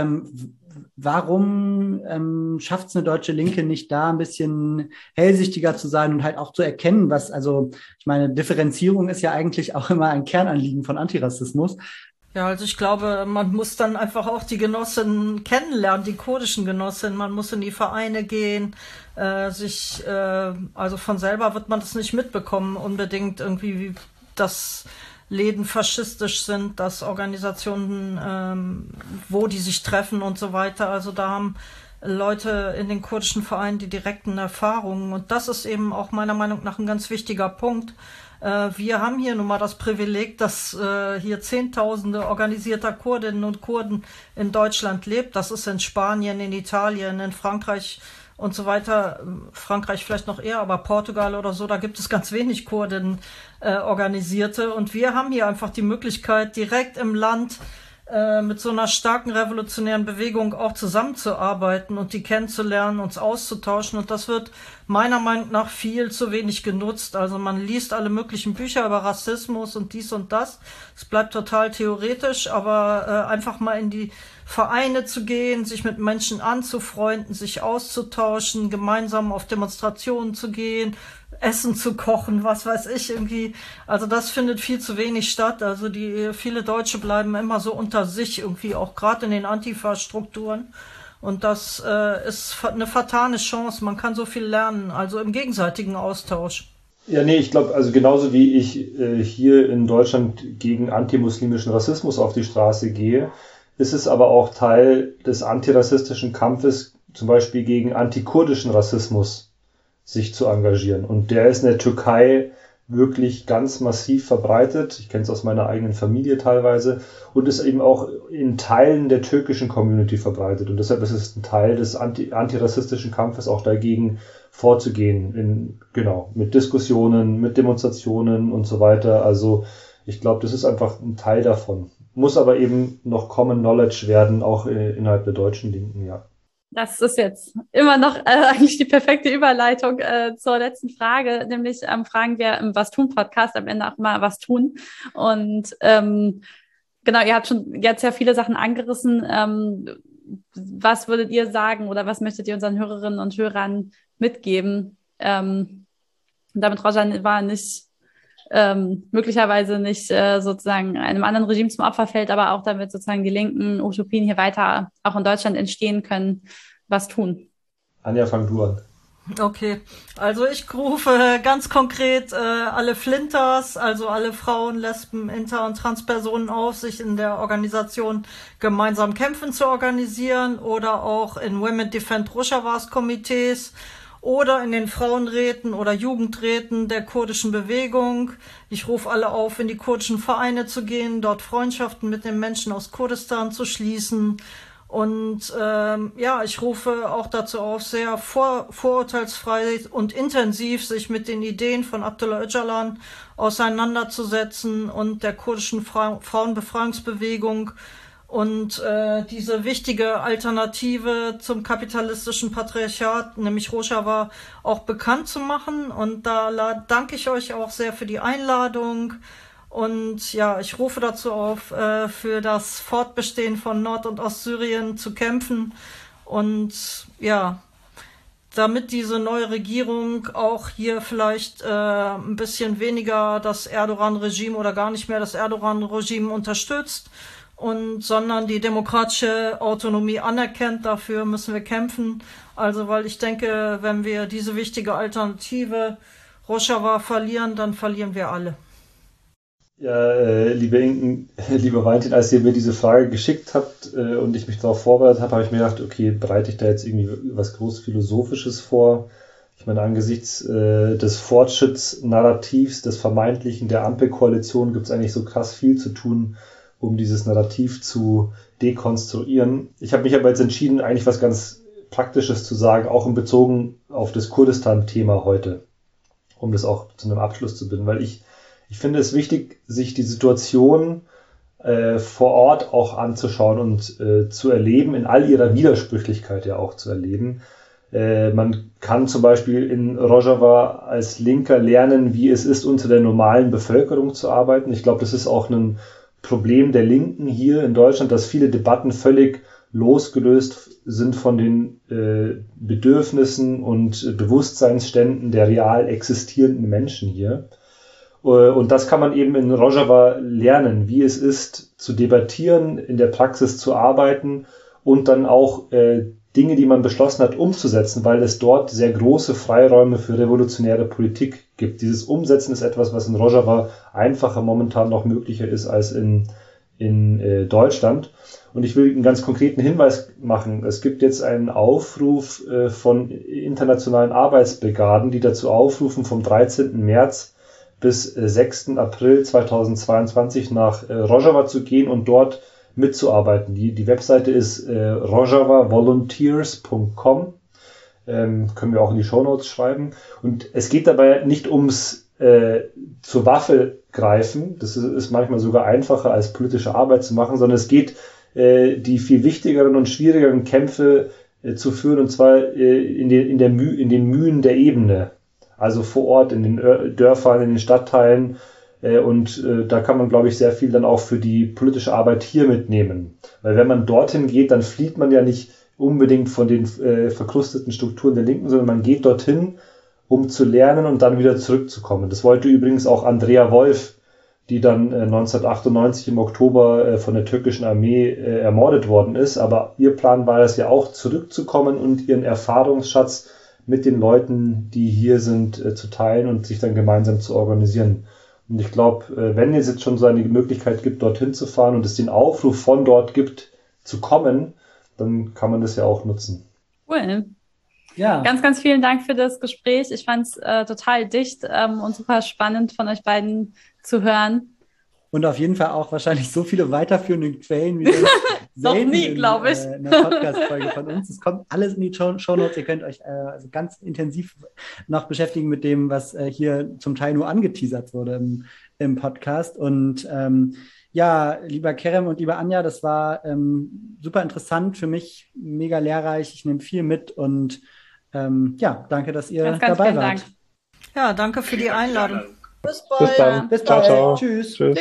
Warum schafft es eine deutsche Linke nicht, da ein bisschen hellsichtiger zu sein und halt auch zu erkennen, ich meine, Differenzierung ist ja eigentlich auch immer ein Kernanliegen von Antirassismus. Ja, also ich glaube, man muss dann einfach auch die Genossinnen kennenlernen, die kurdischen Genossinnen. Man muss in die Vereine gehen, also von selber wird man das nicht mitbekommen, unbedingt irgendwie, dass Läden faschistisch sind, dass Organisationen, wo die sich treffen und so weiter. Also da haben Leute in den kurdischen Vereinen die direkten Erfahrungen. Und das ist eben auch meiner Meinung nach ein ganz wichtiger Punkt. Wir haben hier nun mal das Privileg, dass hier Zehntausende organisierter Kurdinnen und Kurden in Deutschland lebt. Das ist in Spanien, in Italien, in Frankreich und so weiter. Frankreich vielleicht noch eher, aber Portugal oder so, da gibt es ganz wenig Kurdinnen organisierte. Und wir haben hier einfach die Möglichkeit, direkt im Land mit so einer starken revolutionären Bewegung auch zusammenzuarbeiten und die kennenzulernen, uns auszutauschen. Und das wird meiner Meinung nach viel zu wenig genutzt. Also man liest alle möglichen Bücher über Rassismus und dies und das. Es bleibt total theoretisch, aber einfach mal in die Vereine zu gehen, sich mit Menschen anzufreunden, sich auszutauschen, gemeinsam auf Demonstrationen zu gehen, Essen zu kochen, was weiß ich irgendwie. Also das findet viel zu wenig statt. Also viele Deutsche bleiben immer so unter sich irgendwie, auch gerade in den Antifa-Strukturen. Und das ist eine vertane Chance. Man kann so viel lernen, also im gegenseitigen Austausch. Ja, nee, ich glaube, also genauso wie ich hier in Deutschland gegen antimuslimischen Rassismus auf die Straße gehe, ist es aber auch Teil des antirassistischen Kampfes, zum Beispiel gegen antikurdischen Rassismus sich zu engagieren. Und der ist in der Türkei wirklich ganz massiv verbreitet. Ich kenne es aus meiner eigenen Familie teilweise und ist eben auch in Teilen der türkischen Community verbreitet. Und deshalb ist es ein Teil des antirassistischen Kampfes, auch dagegen vorzugehen. Mit Diskussionen, mit Demonstrationen und so weiter. Also ich glaube, das ist einfach ein Teil davon. Muss aber eben noch Common Knowledge werden, auch innerhalb der deutschen Linken, ja. Das ist jetzt immer noch eigentlich die perfekte Überleitung zur letzten Frage, nämlich fragen wir im Was tun Podcast am Ende auch mal was tun. Und genau, ihr habt schon jetzt ja viele Sachen angerissen. Was würdet ihr sagen oder was möchtet ihr unseren Hörerinnen und Hörern mitgeben, damit Rojan war nicht möglicherweise nicht sozusagen einem anderen Regime zum Opfer fällt, aber auch damit sozusagen die linken Utopien hier weiter auch in Deutschland entstehen können, was tun? Anja, fang du an. Okay, also ich rufe ganz konkret alle Flinters, also alle Frauen, Lesben, Inter- und Transpersonen auf, sich in der Organisation Gemeinsam kämpfen zu organisieren oder auch in Women Defend Rojavas Komitees oder in den Frauenräten oder Jugendräten der kurdischen Bewegung. Ich rufe alle auf, in die kurdischen Vereine zu gehen, dort Freundschaften mit den Menschen aus Kurdistan zu schließen. Und ich rufe auch dazu auf, sehr vorurteilsfrei und intensiv sich mit den Ideen von Abdullah Öcalan auseinanderzusetzen und der kurdischen Frauenbefreiungsbewegung und diese wichtige Alternative zum kapitalistischen Patriarchat, nämlich Rojava, auch bekannt zu machen. Und da danke ich euch auch sehr für die Einladung. Und ja, ich rufe dazu auf, für das Fortbestehen von Nord- und Ostsyrien zu kämpfen. Und ja, damit diese neue Regierung auch hier vielleicht ein bisschen weniger das Erdogan-Regime oder gar nicht mehr das Erdogan-Regime unterstützt, sondern die demokratische Autonomie anerkennt. Dafür müssen wir kämpfen. Also, weil ich denke, wenn wir diese wichtige Alternative Rojava verlieren, dann verlieren wir alle. Ja, liebe Inken, lieber Valentin, als ihr mir diese Frage geschickt habt und ich mich darauf vorbereitet habe, habe ich mir gedacht, okay, bereite ich da jetzt irgendwie was groß Philosophisches vor? Ich meine, angesichts des Fortschrittsnarrativs, des vermeintlichen der Ampelkoalition, gibt es eigentlich so krass viel zu tun, um dieses Narrativ zu dekonstruieren. Ich habe mich aber jetzt entschieden, eigentlich was ganz Praktisches zu sagen, auch in Bezug auf das Kurdistan-Thema heute, um das auch zu einem Abschluss zu binden, weil ich finde es wichtig, sich die Situation vor Ort auch anzuschauen und zu erleben, in all ihrer Widersprüchlichkeit ja auch zu erleben. Man kann zum Beispiel in Rojava als Linker lernen, wie es ist, unter der normalen Bevölkerung zu arbeiten. Ich glaube, das ist auch ein Problem der Linken hier in Deutschland, dass viele Debatten völlig losgelöst sind von den Bedürfnissen und Bewusstseinsständen der real existierenden Menschen hier. Und das kann man eben in Rojava lernen, wie es ist, zu debattieren, in der Praxis zu arbeiten und dann auch Dinge, die man beschlossen hat, umzusetzen, weil es dort sehr große Freiräume für revolutionäre Politik gibt. Dieses Umsetzen ist etwas, was in Rojava einfacher momentan noch möglicher ist als in Deutschland. Und ich will einen ganz konkreten Hinweis machen. Es gibt jetzt einen Aufruf von internationalen Arbeitsbrigaden, die dazu aufrufen, vom 13. März bis 6. April 2022 nach Rojava zu gehen und dort mitzuarbeiten. Die Webseite ist rojavavolunteers.com. Können wir auch in die Shownotes schreiben. Und es geht dabei nicht ums zur Waffe greifen. Das ist manchmal sogar einfacher als politische Arbeit zu machen, sondern es geht, die viel wichtigeren und schwierigeren Kämpfe zu führen, und zwar in den Mühen der Ebene. Also vor Ort, in den Dörfern, in den Stadtteilen. Und da kann man, glaube ich, sehr viel dann auch für die politische Arbeit hier mitnehmen. Weil wenn man dorthin geht, dann flieht man ja nicht unbedingt von den verkrusteten Strukturen der Linken, sondern man geht dorthin, um zu lernen und dann wieder zurückzukommen. Das wollte übrigens auch Andrea Wolf, die dann 1998 im Oktober von der türkischen Armee ermordet worden ist. Aber ihr Plan war es ja auch, zurückzukommen und ihren Erfahrungsschatz mit den Leuten, die hier sind, zu teilen und sich dann gemeinsam zu organisieren. Und ich glaube, wenn es jetzt schon so eine Möglichkeit gibt, dorthin zu fahren und es den Aufruf von dort gibt, zu kommen, dann kann man das ja auch nutzen. Cool. Ja. Ganz, ganz vielen Dank für das Gespräch. Ich fand es total dicht und super spannend von euch beiden zu hören. Und auf jeden Fall auch wahrscheinlich so viele weiterführende Quellen wie noch nie, glaube ich. In einer Podcast-Folge von uns. Es kommt alles in die Shownotes. Ihr könnt euch also ganz intensiv noch beschäftigen mit dem, was hier zum Teil nur angeteasert wurde im Podcast. Und ja, lieber Kerem und lieber Anja, das war super interessant für mich, mega lehrreich. Ich nehme viel mit und ja, danke, dass ihr ganz dabei wart. Dank. Ja, danke für die Einladung. Bis bald. Bis dann. Bis ciao, bald. ciao. Tschüss. Tschüss.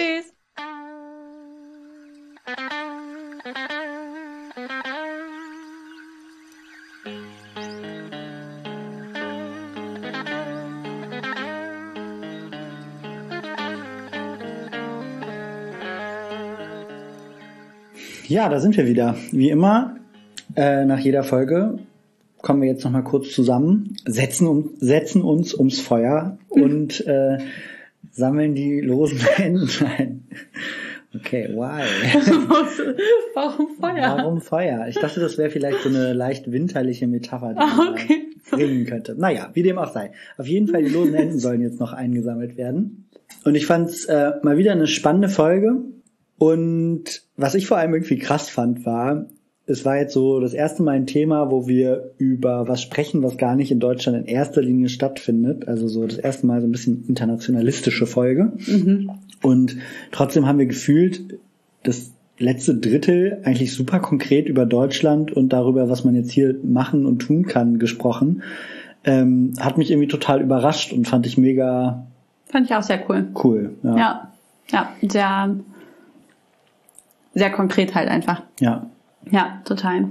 Ja, da sind wir wieder. Wie immer, nach jeder Folge kommen wir jetzt noch mal kurz zusammen, setzen uns ums Feuer und sammeln die losen Enden ein. Okay, why? Warum Feuer? Warum Feuer? Ich dachte, das wäre vielleicht so eine leicht winterliche Metapher, die man bringen könnte. Naja, wie dem auch sei. Auf jeden Fall, die losen Enden sollen jetzt noch eingesammelt werden. Und ich fand's mal wieder eine spannende Folge. Und was ich vor allem irgendwie krass fand, war, es war jetzt so das erste Mal ein Thema, wo wir über was sprechen, was gar nicht in Deutschland in erster Linie stattfindet. Also so das erste Mal so ein bisschen internationalistische Folge. Mhm. Und trotzdem haben wir gefühlt das letzte Drittel eigentlich super konkret über Deutschland und darüber, was man jetzt hier machen und tun kann, gesprochen. Hat mich irgendwie total überrascht und fand ich mega... Fand ich auch sehr cool. Cool, ja. Ja, sehr, sehr konkret halt einfach. Ja, total.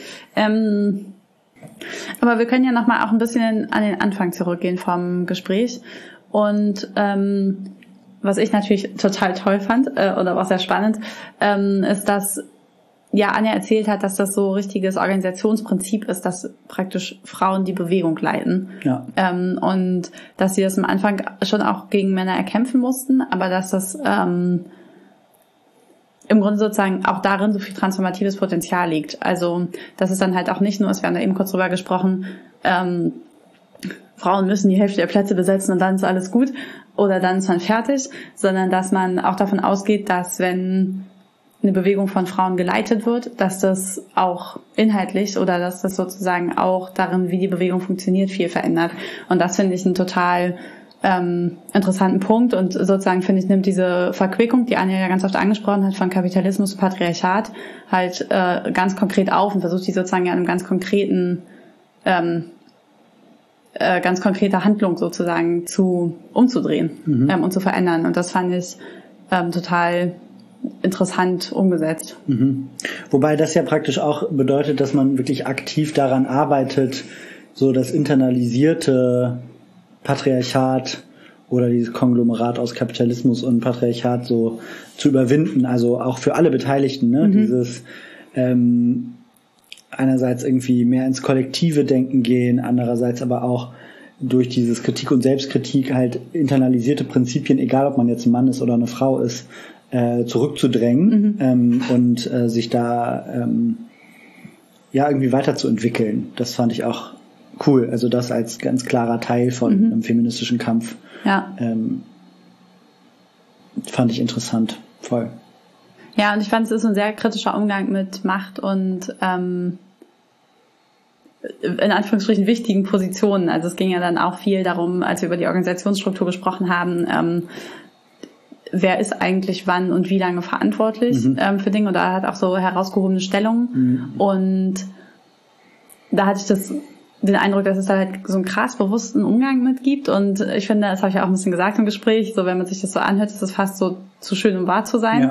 Aber wir können ja nochmal auch ein bisschen an den Anfang zurückgehen vom Gespräch. Und was ich natürlich total toll fand oder auch sehr spannend, ist, dass Anja erzählt hat, dass das so richtiges Organisationsprinzip ist, dass praktisch Frauen die Bewegung leiten. Ja. Und dass sie das am Anfang schon auch gegen Männer erkämpfen mussten, aber dass das im Grunde sozusagen auch darin so viel transformatives Potenzial liegt. Also, dass es dann halt auch nicht nur ist, wir haben da eben kurz drüber gesprochen, Frauen müssen die Hälfte der Plätze besetzen und dann ist alles gut oder dann ist man fertig, sondern dass man auch davon ausgeht, dass wenn eine Bewegung von Frauen geleitet wird, dass das auch inhaltlich oder dass das sozusagen auch darin, wie die Bewegung funktioniert, viel verändert. Und das finde ich einen total interessanten Punkt und sozusagen, finde ich, nimmt diese Verquickung, die Anja ja ganz oft angesprochen hat, von Kapitalismus und Patriarchat halt ganz konkret auf und versucht die sozusagen ja in einem ganz konkreten ganz konkreter Handlung sozusagen umzudrehen und zu verändern. Und das fand ich total interessant umgesetzt. Mhm. Wobei das ja praktisch auch bedeutet, dass man wirklich aktiv daran arbeitet, so das internalisierte Patriarchat oder dieses Konglomerat aus Kapitalismus und Patriarchat so zu überwinden, also auch für alle Beteiligten, ne? Dieses einerseits irgendwie mehr ins kollektive Denken gehen, andererseits aber auch durch dieses Kritik und Selbstkritik halt internalisierte Prinzipien, egal ob man jetzt ein Mann ist oder eine Frau ist, zurückzudrängen und sich da irgendwie weiterzuentwickeln. Das fand ich auch cool. Also das als ganz klarer Teil von einem feministischen Kampf. Ja. Fand ich interessant. Voll. Ja, und ich fand, es ist ein sehr kritischer Umgang mit Macht und in Anführungsstrichen wichtigen Positionen. Also es ging ja dann auch viel darum, als wir über die Organisationsstruktur gesprochen haben, wer ist eigentlich wann und wie lange verantwortlich für Dinge. Und da hat auch so herausgehobene Stellungen. Und da hatte ich den Eindruck, dass es da halt so einen krass bewussten Umgang mit gibt. Und ich finde, das habe ich auch ein bisschen gesagt im Gespräch, so wenn man sich das so anhört, ist das fast so zu schön, um wahr zu sein.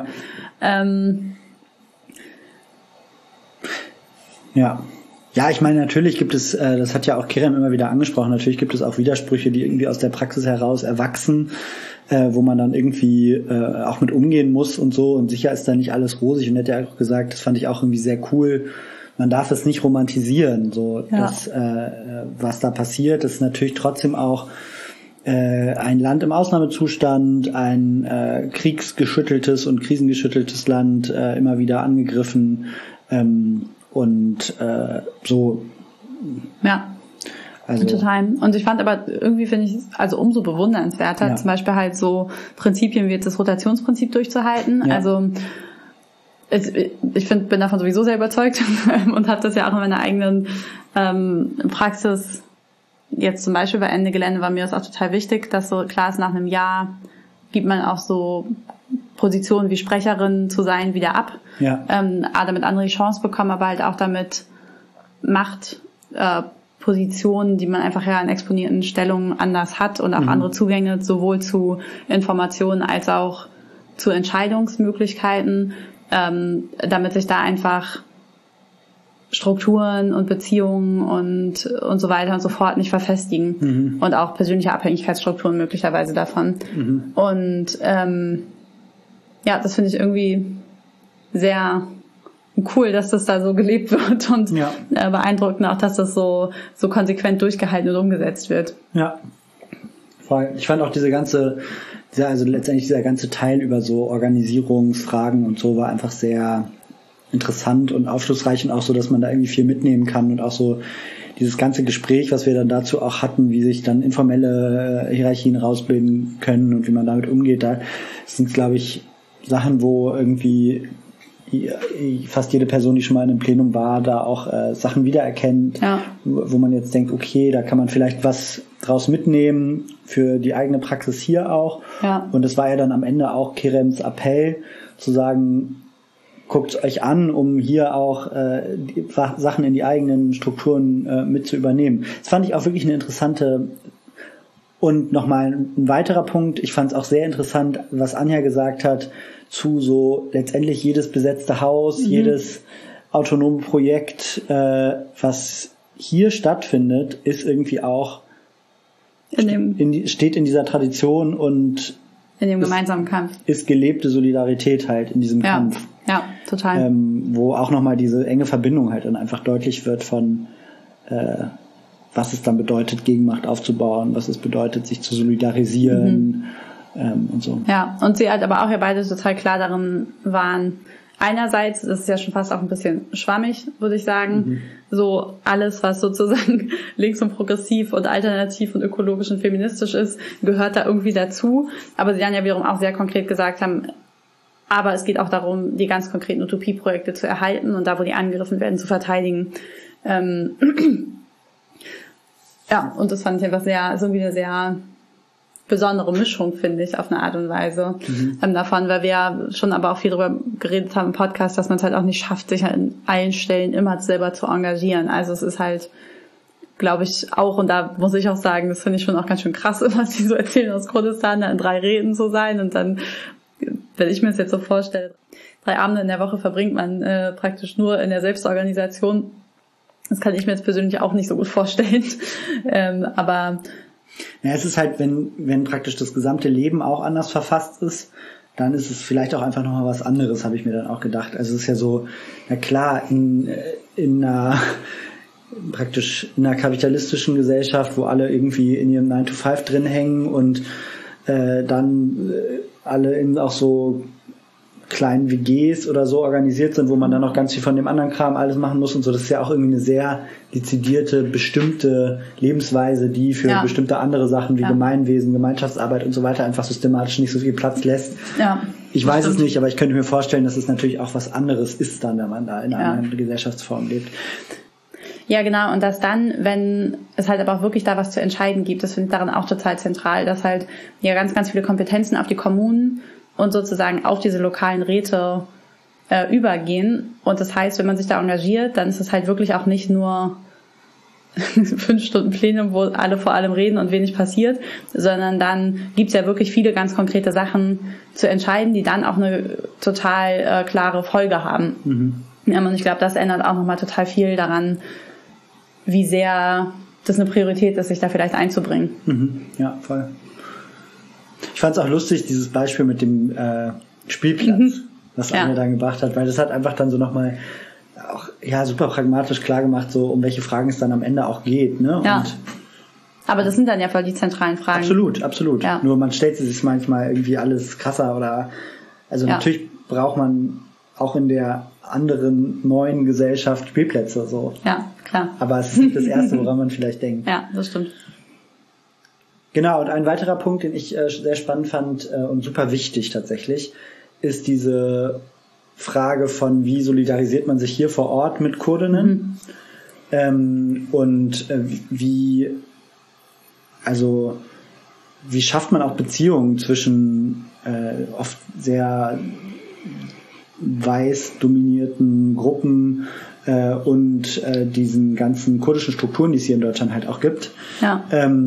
Ja, ich meine, natürlich gibt es, das hat ja auch Kerem immer wieder angesprochen, natürlich gibt es auch Widersprüche, die irgendwie aus der Praxis heraus erwachsen, wo man dann irgendwie auch mit umgehen muss und so. Und sicher ist da nicht alles rosig. Und er hat ja auch gesagt, das fand ich auch irgendwie sehr cool, man darf es nicht romantisieren. So, das, was da passiert, ist natürlich trotzdem auch ein Land im Ausnahmezustand, ein kriegsgeschütteltes und krisengeschütteltes Land, immer wieder angegriffen und so. Ja. Also, total. Und ich fand aber irgendwie, finde ich, also umso bewundernswerter, zum Beispiel halt so Prinzipien wie jetzt das Rotationsprinzip durchzuhalten. Ja. Also ich bin davon sowieso sehr überzeugt und habe das ja auch in meiner eigenen Praxis. Jetzt zum Beispiel bei Ende Gelände war mir das auch total wichtig, dass so klar ist, nach einem Jahr gibt man auch so Positionen wie Sprecherin zu sein wieder ab. Ja. Damit andere die Chance bekommen, aber halt auch damit Machtpositionen, die man einfach ja in exponierten Stellungen anders hat und auch andere Zugänge sowohl zu Informationen als auch zu Entscheidungsmöglichkeiten, damit sich da einfach Strukturen und Beziehungen und so weiter und so fort nicht verfestigen und auch persönliche Abhängigkeitsstrukturen möglicherweise davon. Und das finde ich irgendwie sehr cool, dass das da so gelebt wird und beeindruckend auch, dass das so konsequent durchgehalten und umgesetzt wird. Ja, voll. Ich fand auch diese ganze also letztendlich dieser ganze Teil über so Organisierungsfragen und so war einfach sehr interessant und aufschlussreich und auch so, dass man da irgendwie viel mitnehmen kann und auch so dieses ganze Gespräch, was wir dann dazu auch hatten, wie sich dann informelle Hierarchien rausbilden können und wie man damit umgeht, da sind, glaube ich, Sachen, wo irgendwie fast jede Person, die schon mal in einem Plenum war, da auch Sachen wiedererkennt, wo man jetzt denkt, okay, da kann man vielleicht was draus mitnehmen für die eigene Praxis hier auch. Ja. Und das war ja dann am Ende auch Kerems Appell, zu sagen, guckt euch an, um hier auch Sachen in die eigenen Strukturen mit zu übernehmen. Das fand ich auch wirklich eine interessante. Und nochmal ein weiterer Punkt, ich fand es auch sehr interessant, was Anja gesagt hat, zu so letztendlich jedes besetzte Haus, jedes autonome Projekt, was hier stattfindet, ist irgendwie auch steht in dieser Tradition und in dem gemeinsamen Kampf. Ist gelebte Solidarität halt in diesem Kampf. Ja, total. Wo auch nochmal diese enge Verbindung halt dann einfach deutlich wird von was es dann bedeutet, Gegenmacht aufzubauen, was es bedeutet, sich zu solidarisieren und so. Ja, und sie halt aber auch ja beide total klar darin waren, einerseits, das ist ja schon fast auch ein bisschen schwammig, würde ich sagen, so alles, was sozusagen links und progressiv und alternativ und ökologisch und feministisch ist, gehört da irgendwie dazu. Aber sie dann ja wiederum auch sehr konkret gesagt haben, aber es geht auch darum, die ganz konkreten Utopieprojekte zu erhalten und da, wo die angegriffen werden, zu verteidigen. Ja, und das fand ich einfach ist irgendwie eine sehr besondere Mischung, finde ich, auf eine Art und Weise davon, weil wir ja schon aber auch viel darüber geredet haben im Podcast, dass man es halt auch nicht schafft, sich an allen Stellen immer selber zu engagieren. Also es ist halt, glaube ich, auch, und da muss ich auch sagen, das finde ich schon auch ganz schön krass, was die so erzählen aus Kurdistan, da in 3 Reden zu sein und dann, wenn ich mir das jetzt so vorstelle, 3 Abende in der Woche verbringt man praktisch nur in der Selbstorganisation. Das kann ich mir jetzt persönlich auch nicht so gut vorstellen, aber ja, es ist halt, wenn praktisch das gesamte Leben auch anders verfasst ist, dann ist es vielleicht auch einfach nochmal was anderes, habe ich mir dann auch gedacht. Also es ist ja so, na klar, in einer kapitalistischen Gesellschaft, wo alle irgendwie in ihrem 9-to-5 drin hängen und dann alle in auch so kleinen WGs oder so organisiert sind, wo man dann noch ganz viel von dem anderen Kram alles machen muss und so. Das ist ja auch irgendwie eine sehr dezidierte, bestimmte Lebensweise, die für bestimmte andere Sachen wie Gemeinwesen, Gemeinschaftsarbeit und so weiter einfach systematisch nicht so viel Platz lässt. Ja, ich weiß es nicht, aber ich könnte mir vorstellen, dass es natürlich auch was anderes ist dann, wenn man da in einer anderen Gesellschaftsform lebt. Ja, genau. Und dass dann, wenn es halt aber auch wirklich da was zu entscheiden gibt, das finde ich daran auch total zentral, dass halt ja ganz, ganz viele Kompetenzen auf die Kommunen und sozusagen auf diese lokalen Räte übergehen. Und das heißt, wenn man sich da engagiert, dann ist es halt wirklich auch nicht nur 5 Stunden Plenum, wo alle vor allem reden und wenig passiert, sondern dann gibt's ja wirklich viele ganz konkrete Sachen zu entscheiden, die dann auch eine total klare Folge haben. Ja, und ich glaube, das ändert auch nochmal total viel daran, wie sehr das eine Priorität ist, sich da vielleicht einzubringen. Ja, voll. Ich fand es auch lustig, dieses Beispiel mit dem Spielplatz, was Anja dann gebracht hat, weil das hat einfach dann so nochmal auch super pragmatisch klar gemacht, so um welche Fragen es dann am Ende auch geht. Ne? Ja. Und aber das sind dann ja voll die zentralen Fragen. Absolut. Ja. Nur man stellt sich manchmal irgendwie alles krasser oder also natürlich braucht man auch in der anderen neuen Gesellschaft Spielplätze so. Ja, klar. Aber es ist nicht das Erste, woran man vielleicht denkt. Ja, das stimmt. Genau, und ein weiterer Punkt, den ich sehr spannend fand und super wichtig tatsächlich, ist diese Frage von, wie solidarisiert man sich hier vor Ort mit Kurdinnen und wie schafft man auch Beziehungen zwischen oft sehr weiß dominierten Gruppen und diesen ganzen kurdischen Strukturen, die es hier in Deutschland halt auch gibt. Ja.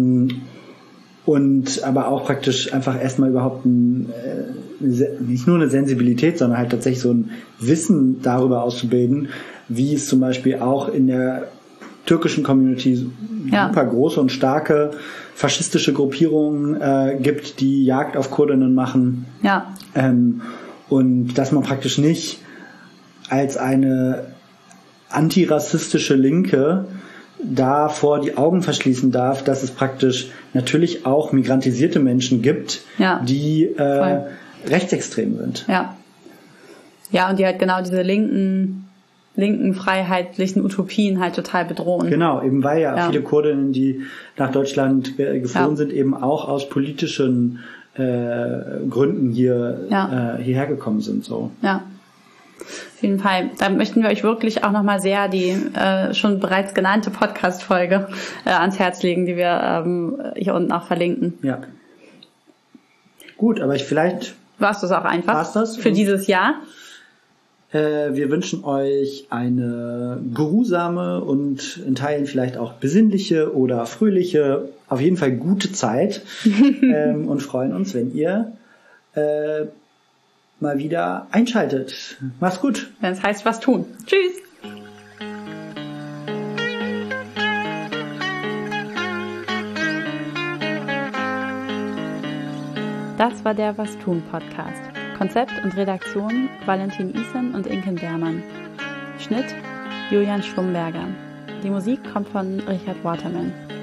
Und aber auch praktisch einfach erstmal überhaupt nicht nur eine Sensibilität, sondern halt tatsächlich so ein Wissen darüber auszubilden, wie es zum Beispiel auch in der türkischen Community super große und starke faschistische Gruppierungen gibt, die Jagd auf Kurdinnen machen. Ja. Und dass man praktisch nicht als eine antirassistische Linke davor die Augen verschließen darf, dass es praktisch natürlich auch migrantisierte Menschen gibt, die rechtsextrem sind. Ja. Ja, und die halt genau diese linken freiheitlichen Utopien halt total bedrohen. Genau, eben weil viele Kurdinnen, die nach Deutschland geflohen sind, eben auch aus politischen Gründen hierher gekommen sind. So. Ja, auf jeden Fall. Da möchten wir euch wirklich auch nochmal sehr die schon bereits genannte Podcast-Folge ans Herz legen, die wir hier unten auch verlinken. Ja. Gut, aber vielleicht... War's das auch einfach für dieses Jahr? Wir wünschen euch eine geruhsame und in Teilen vielleicht auch besinnliche oder fröhliche, auf jeden Fall gute Zeit und freuen uns, wenn ihr mal wieder einschaltet. Macht's gut. Wenn es heißt, was tun. Tschüss. Das war der Was tun Podcast. Konzept und Redaktion Valentin Isen und Inken Bermann. Schnitt Julian Schwumberger. Die Musik kommt von Richard Waterman.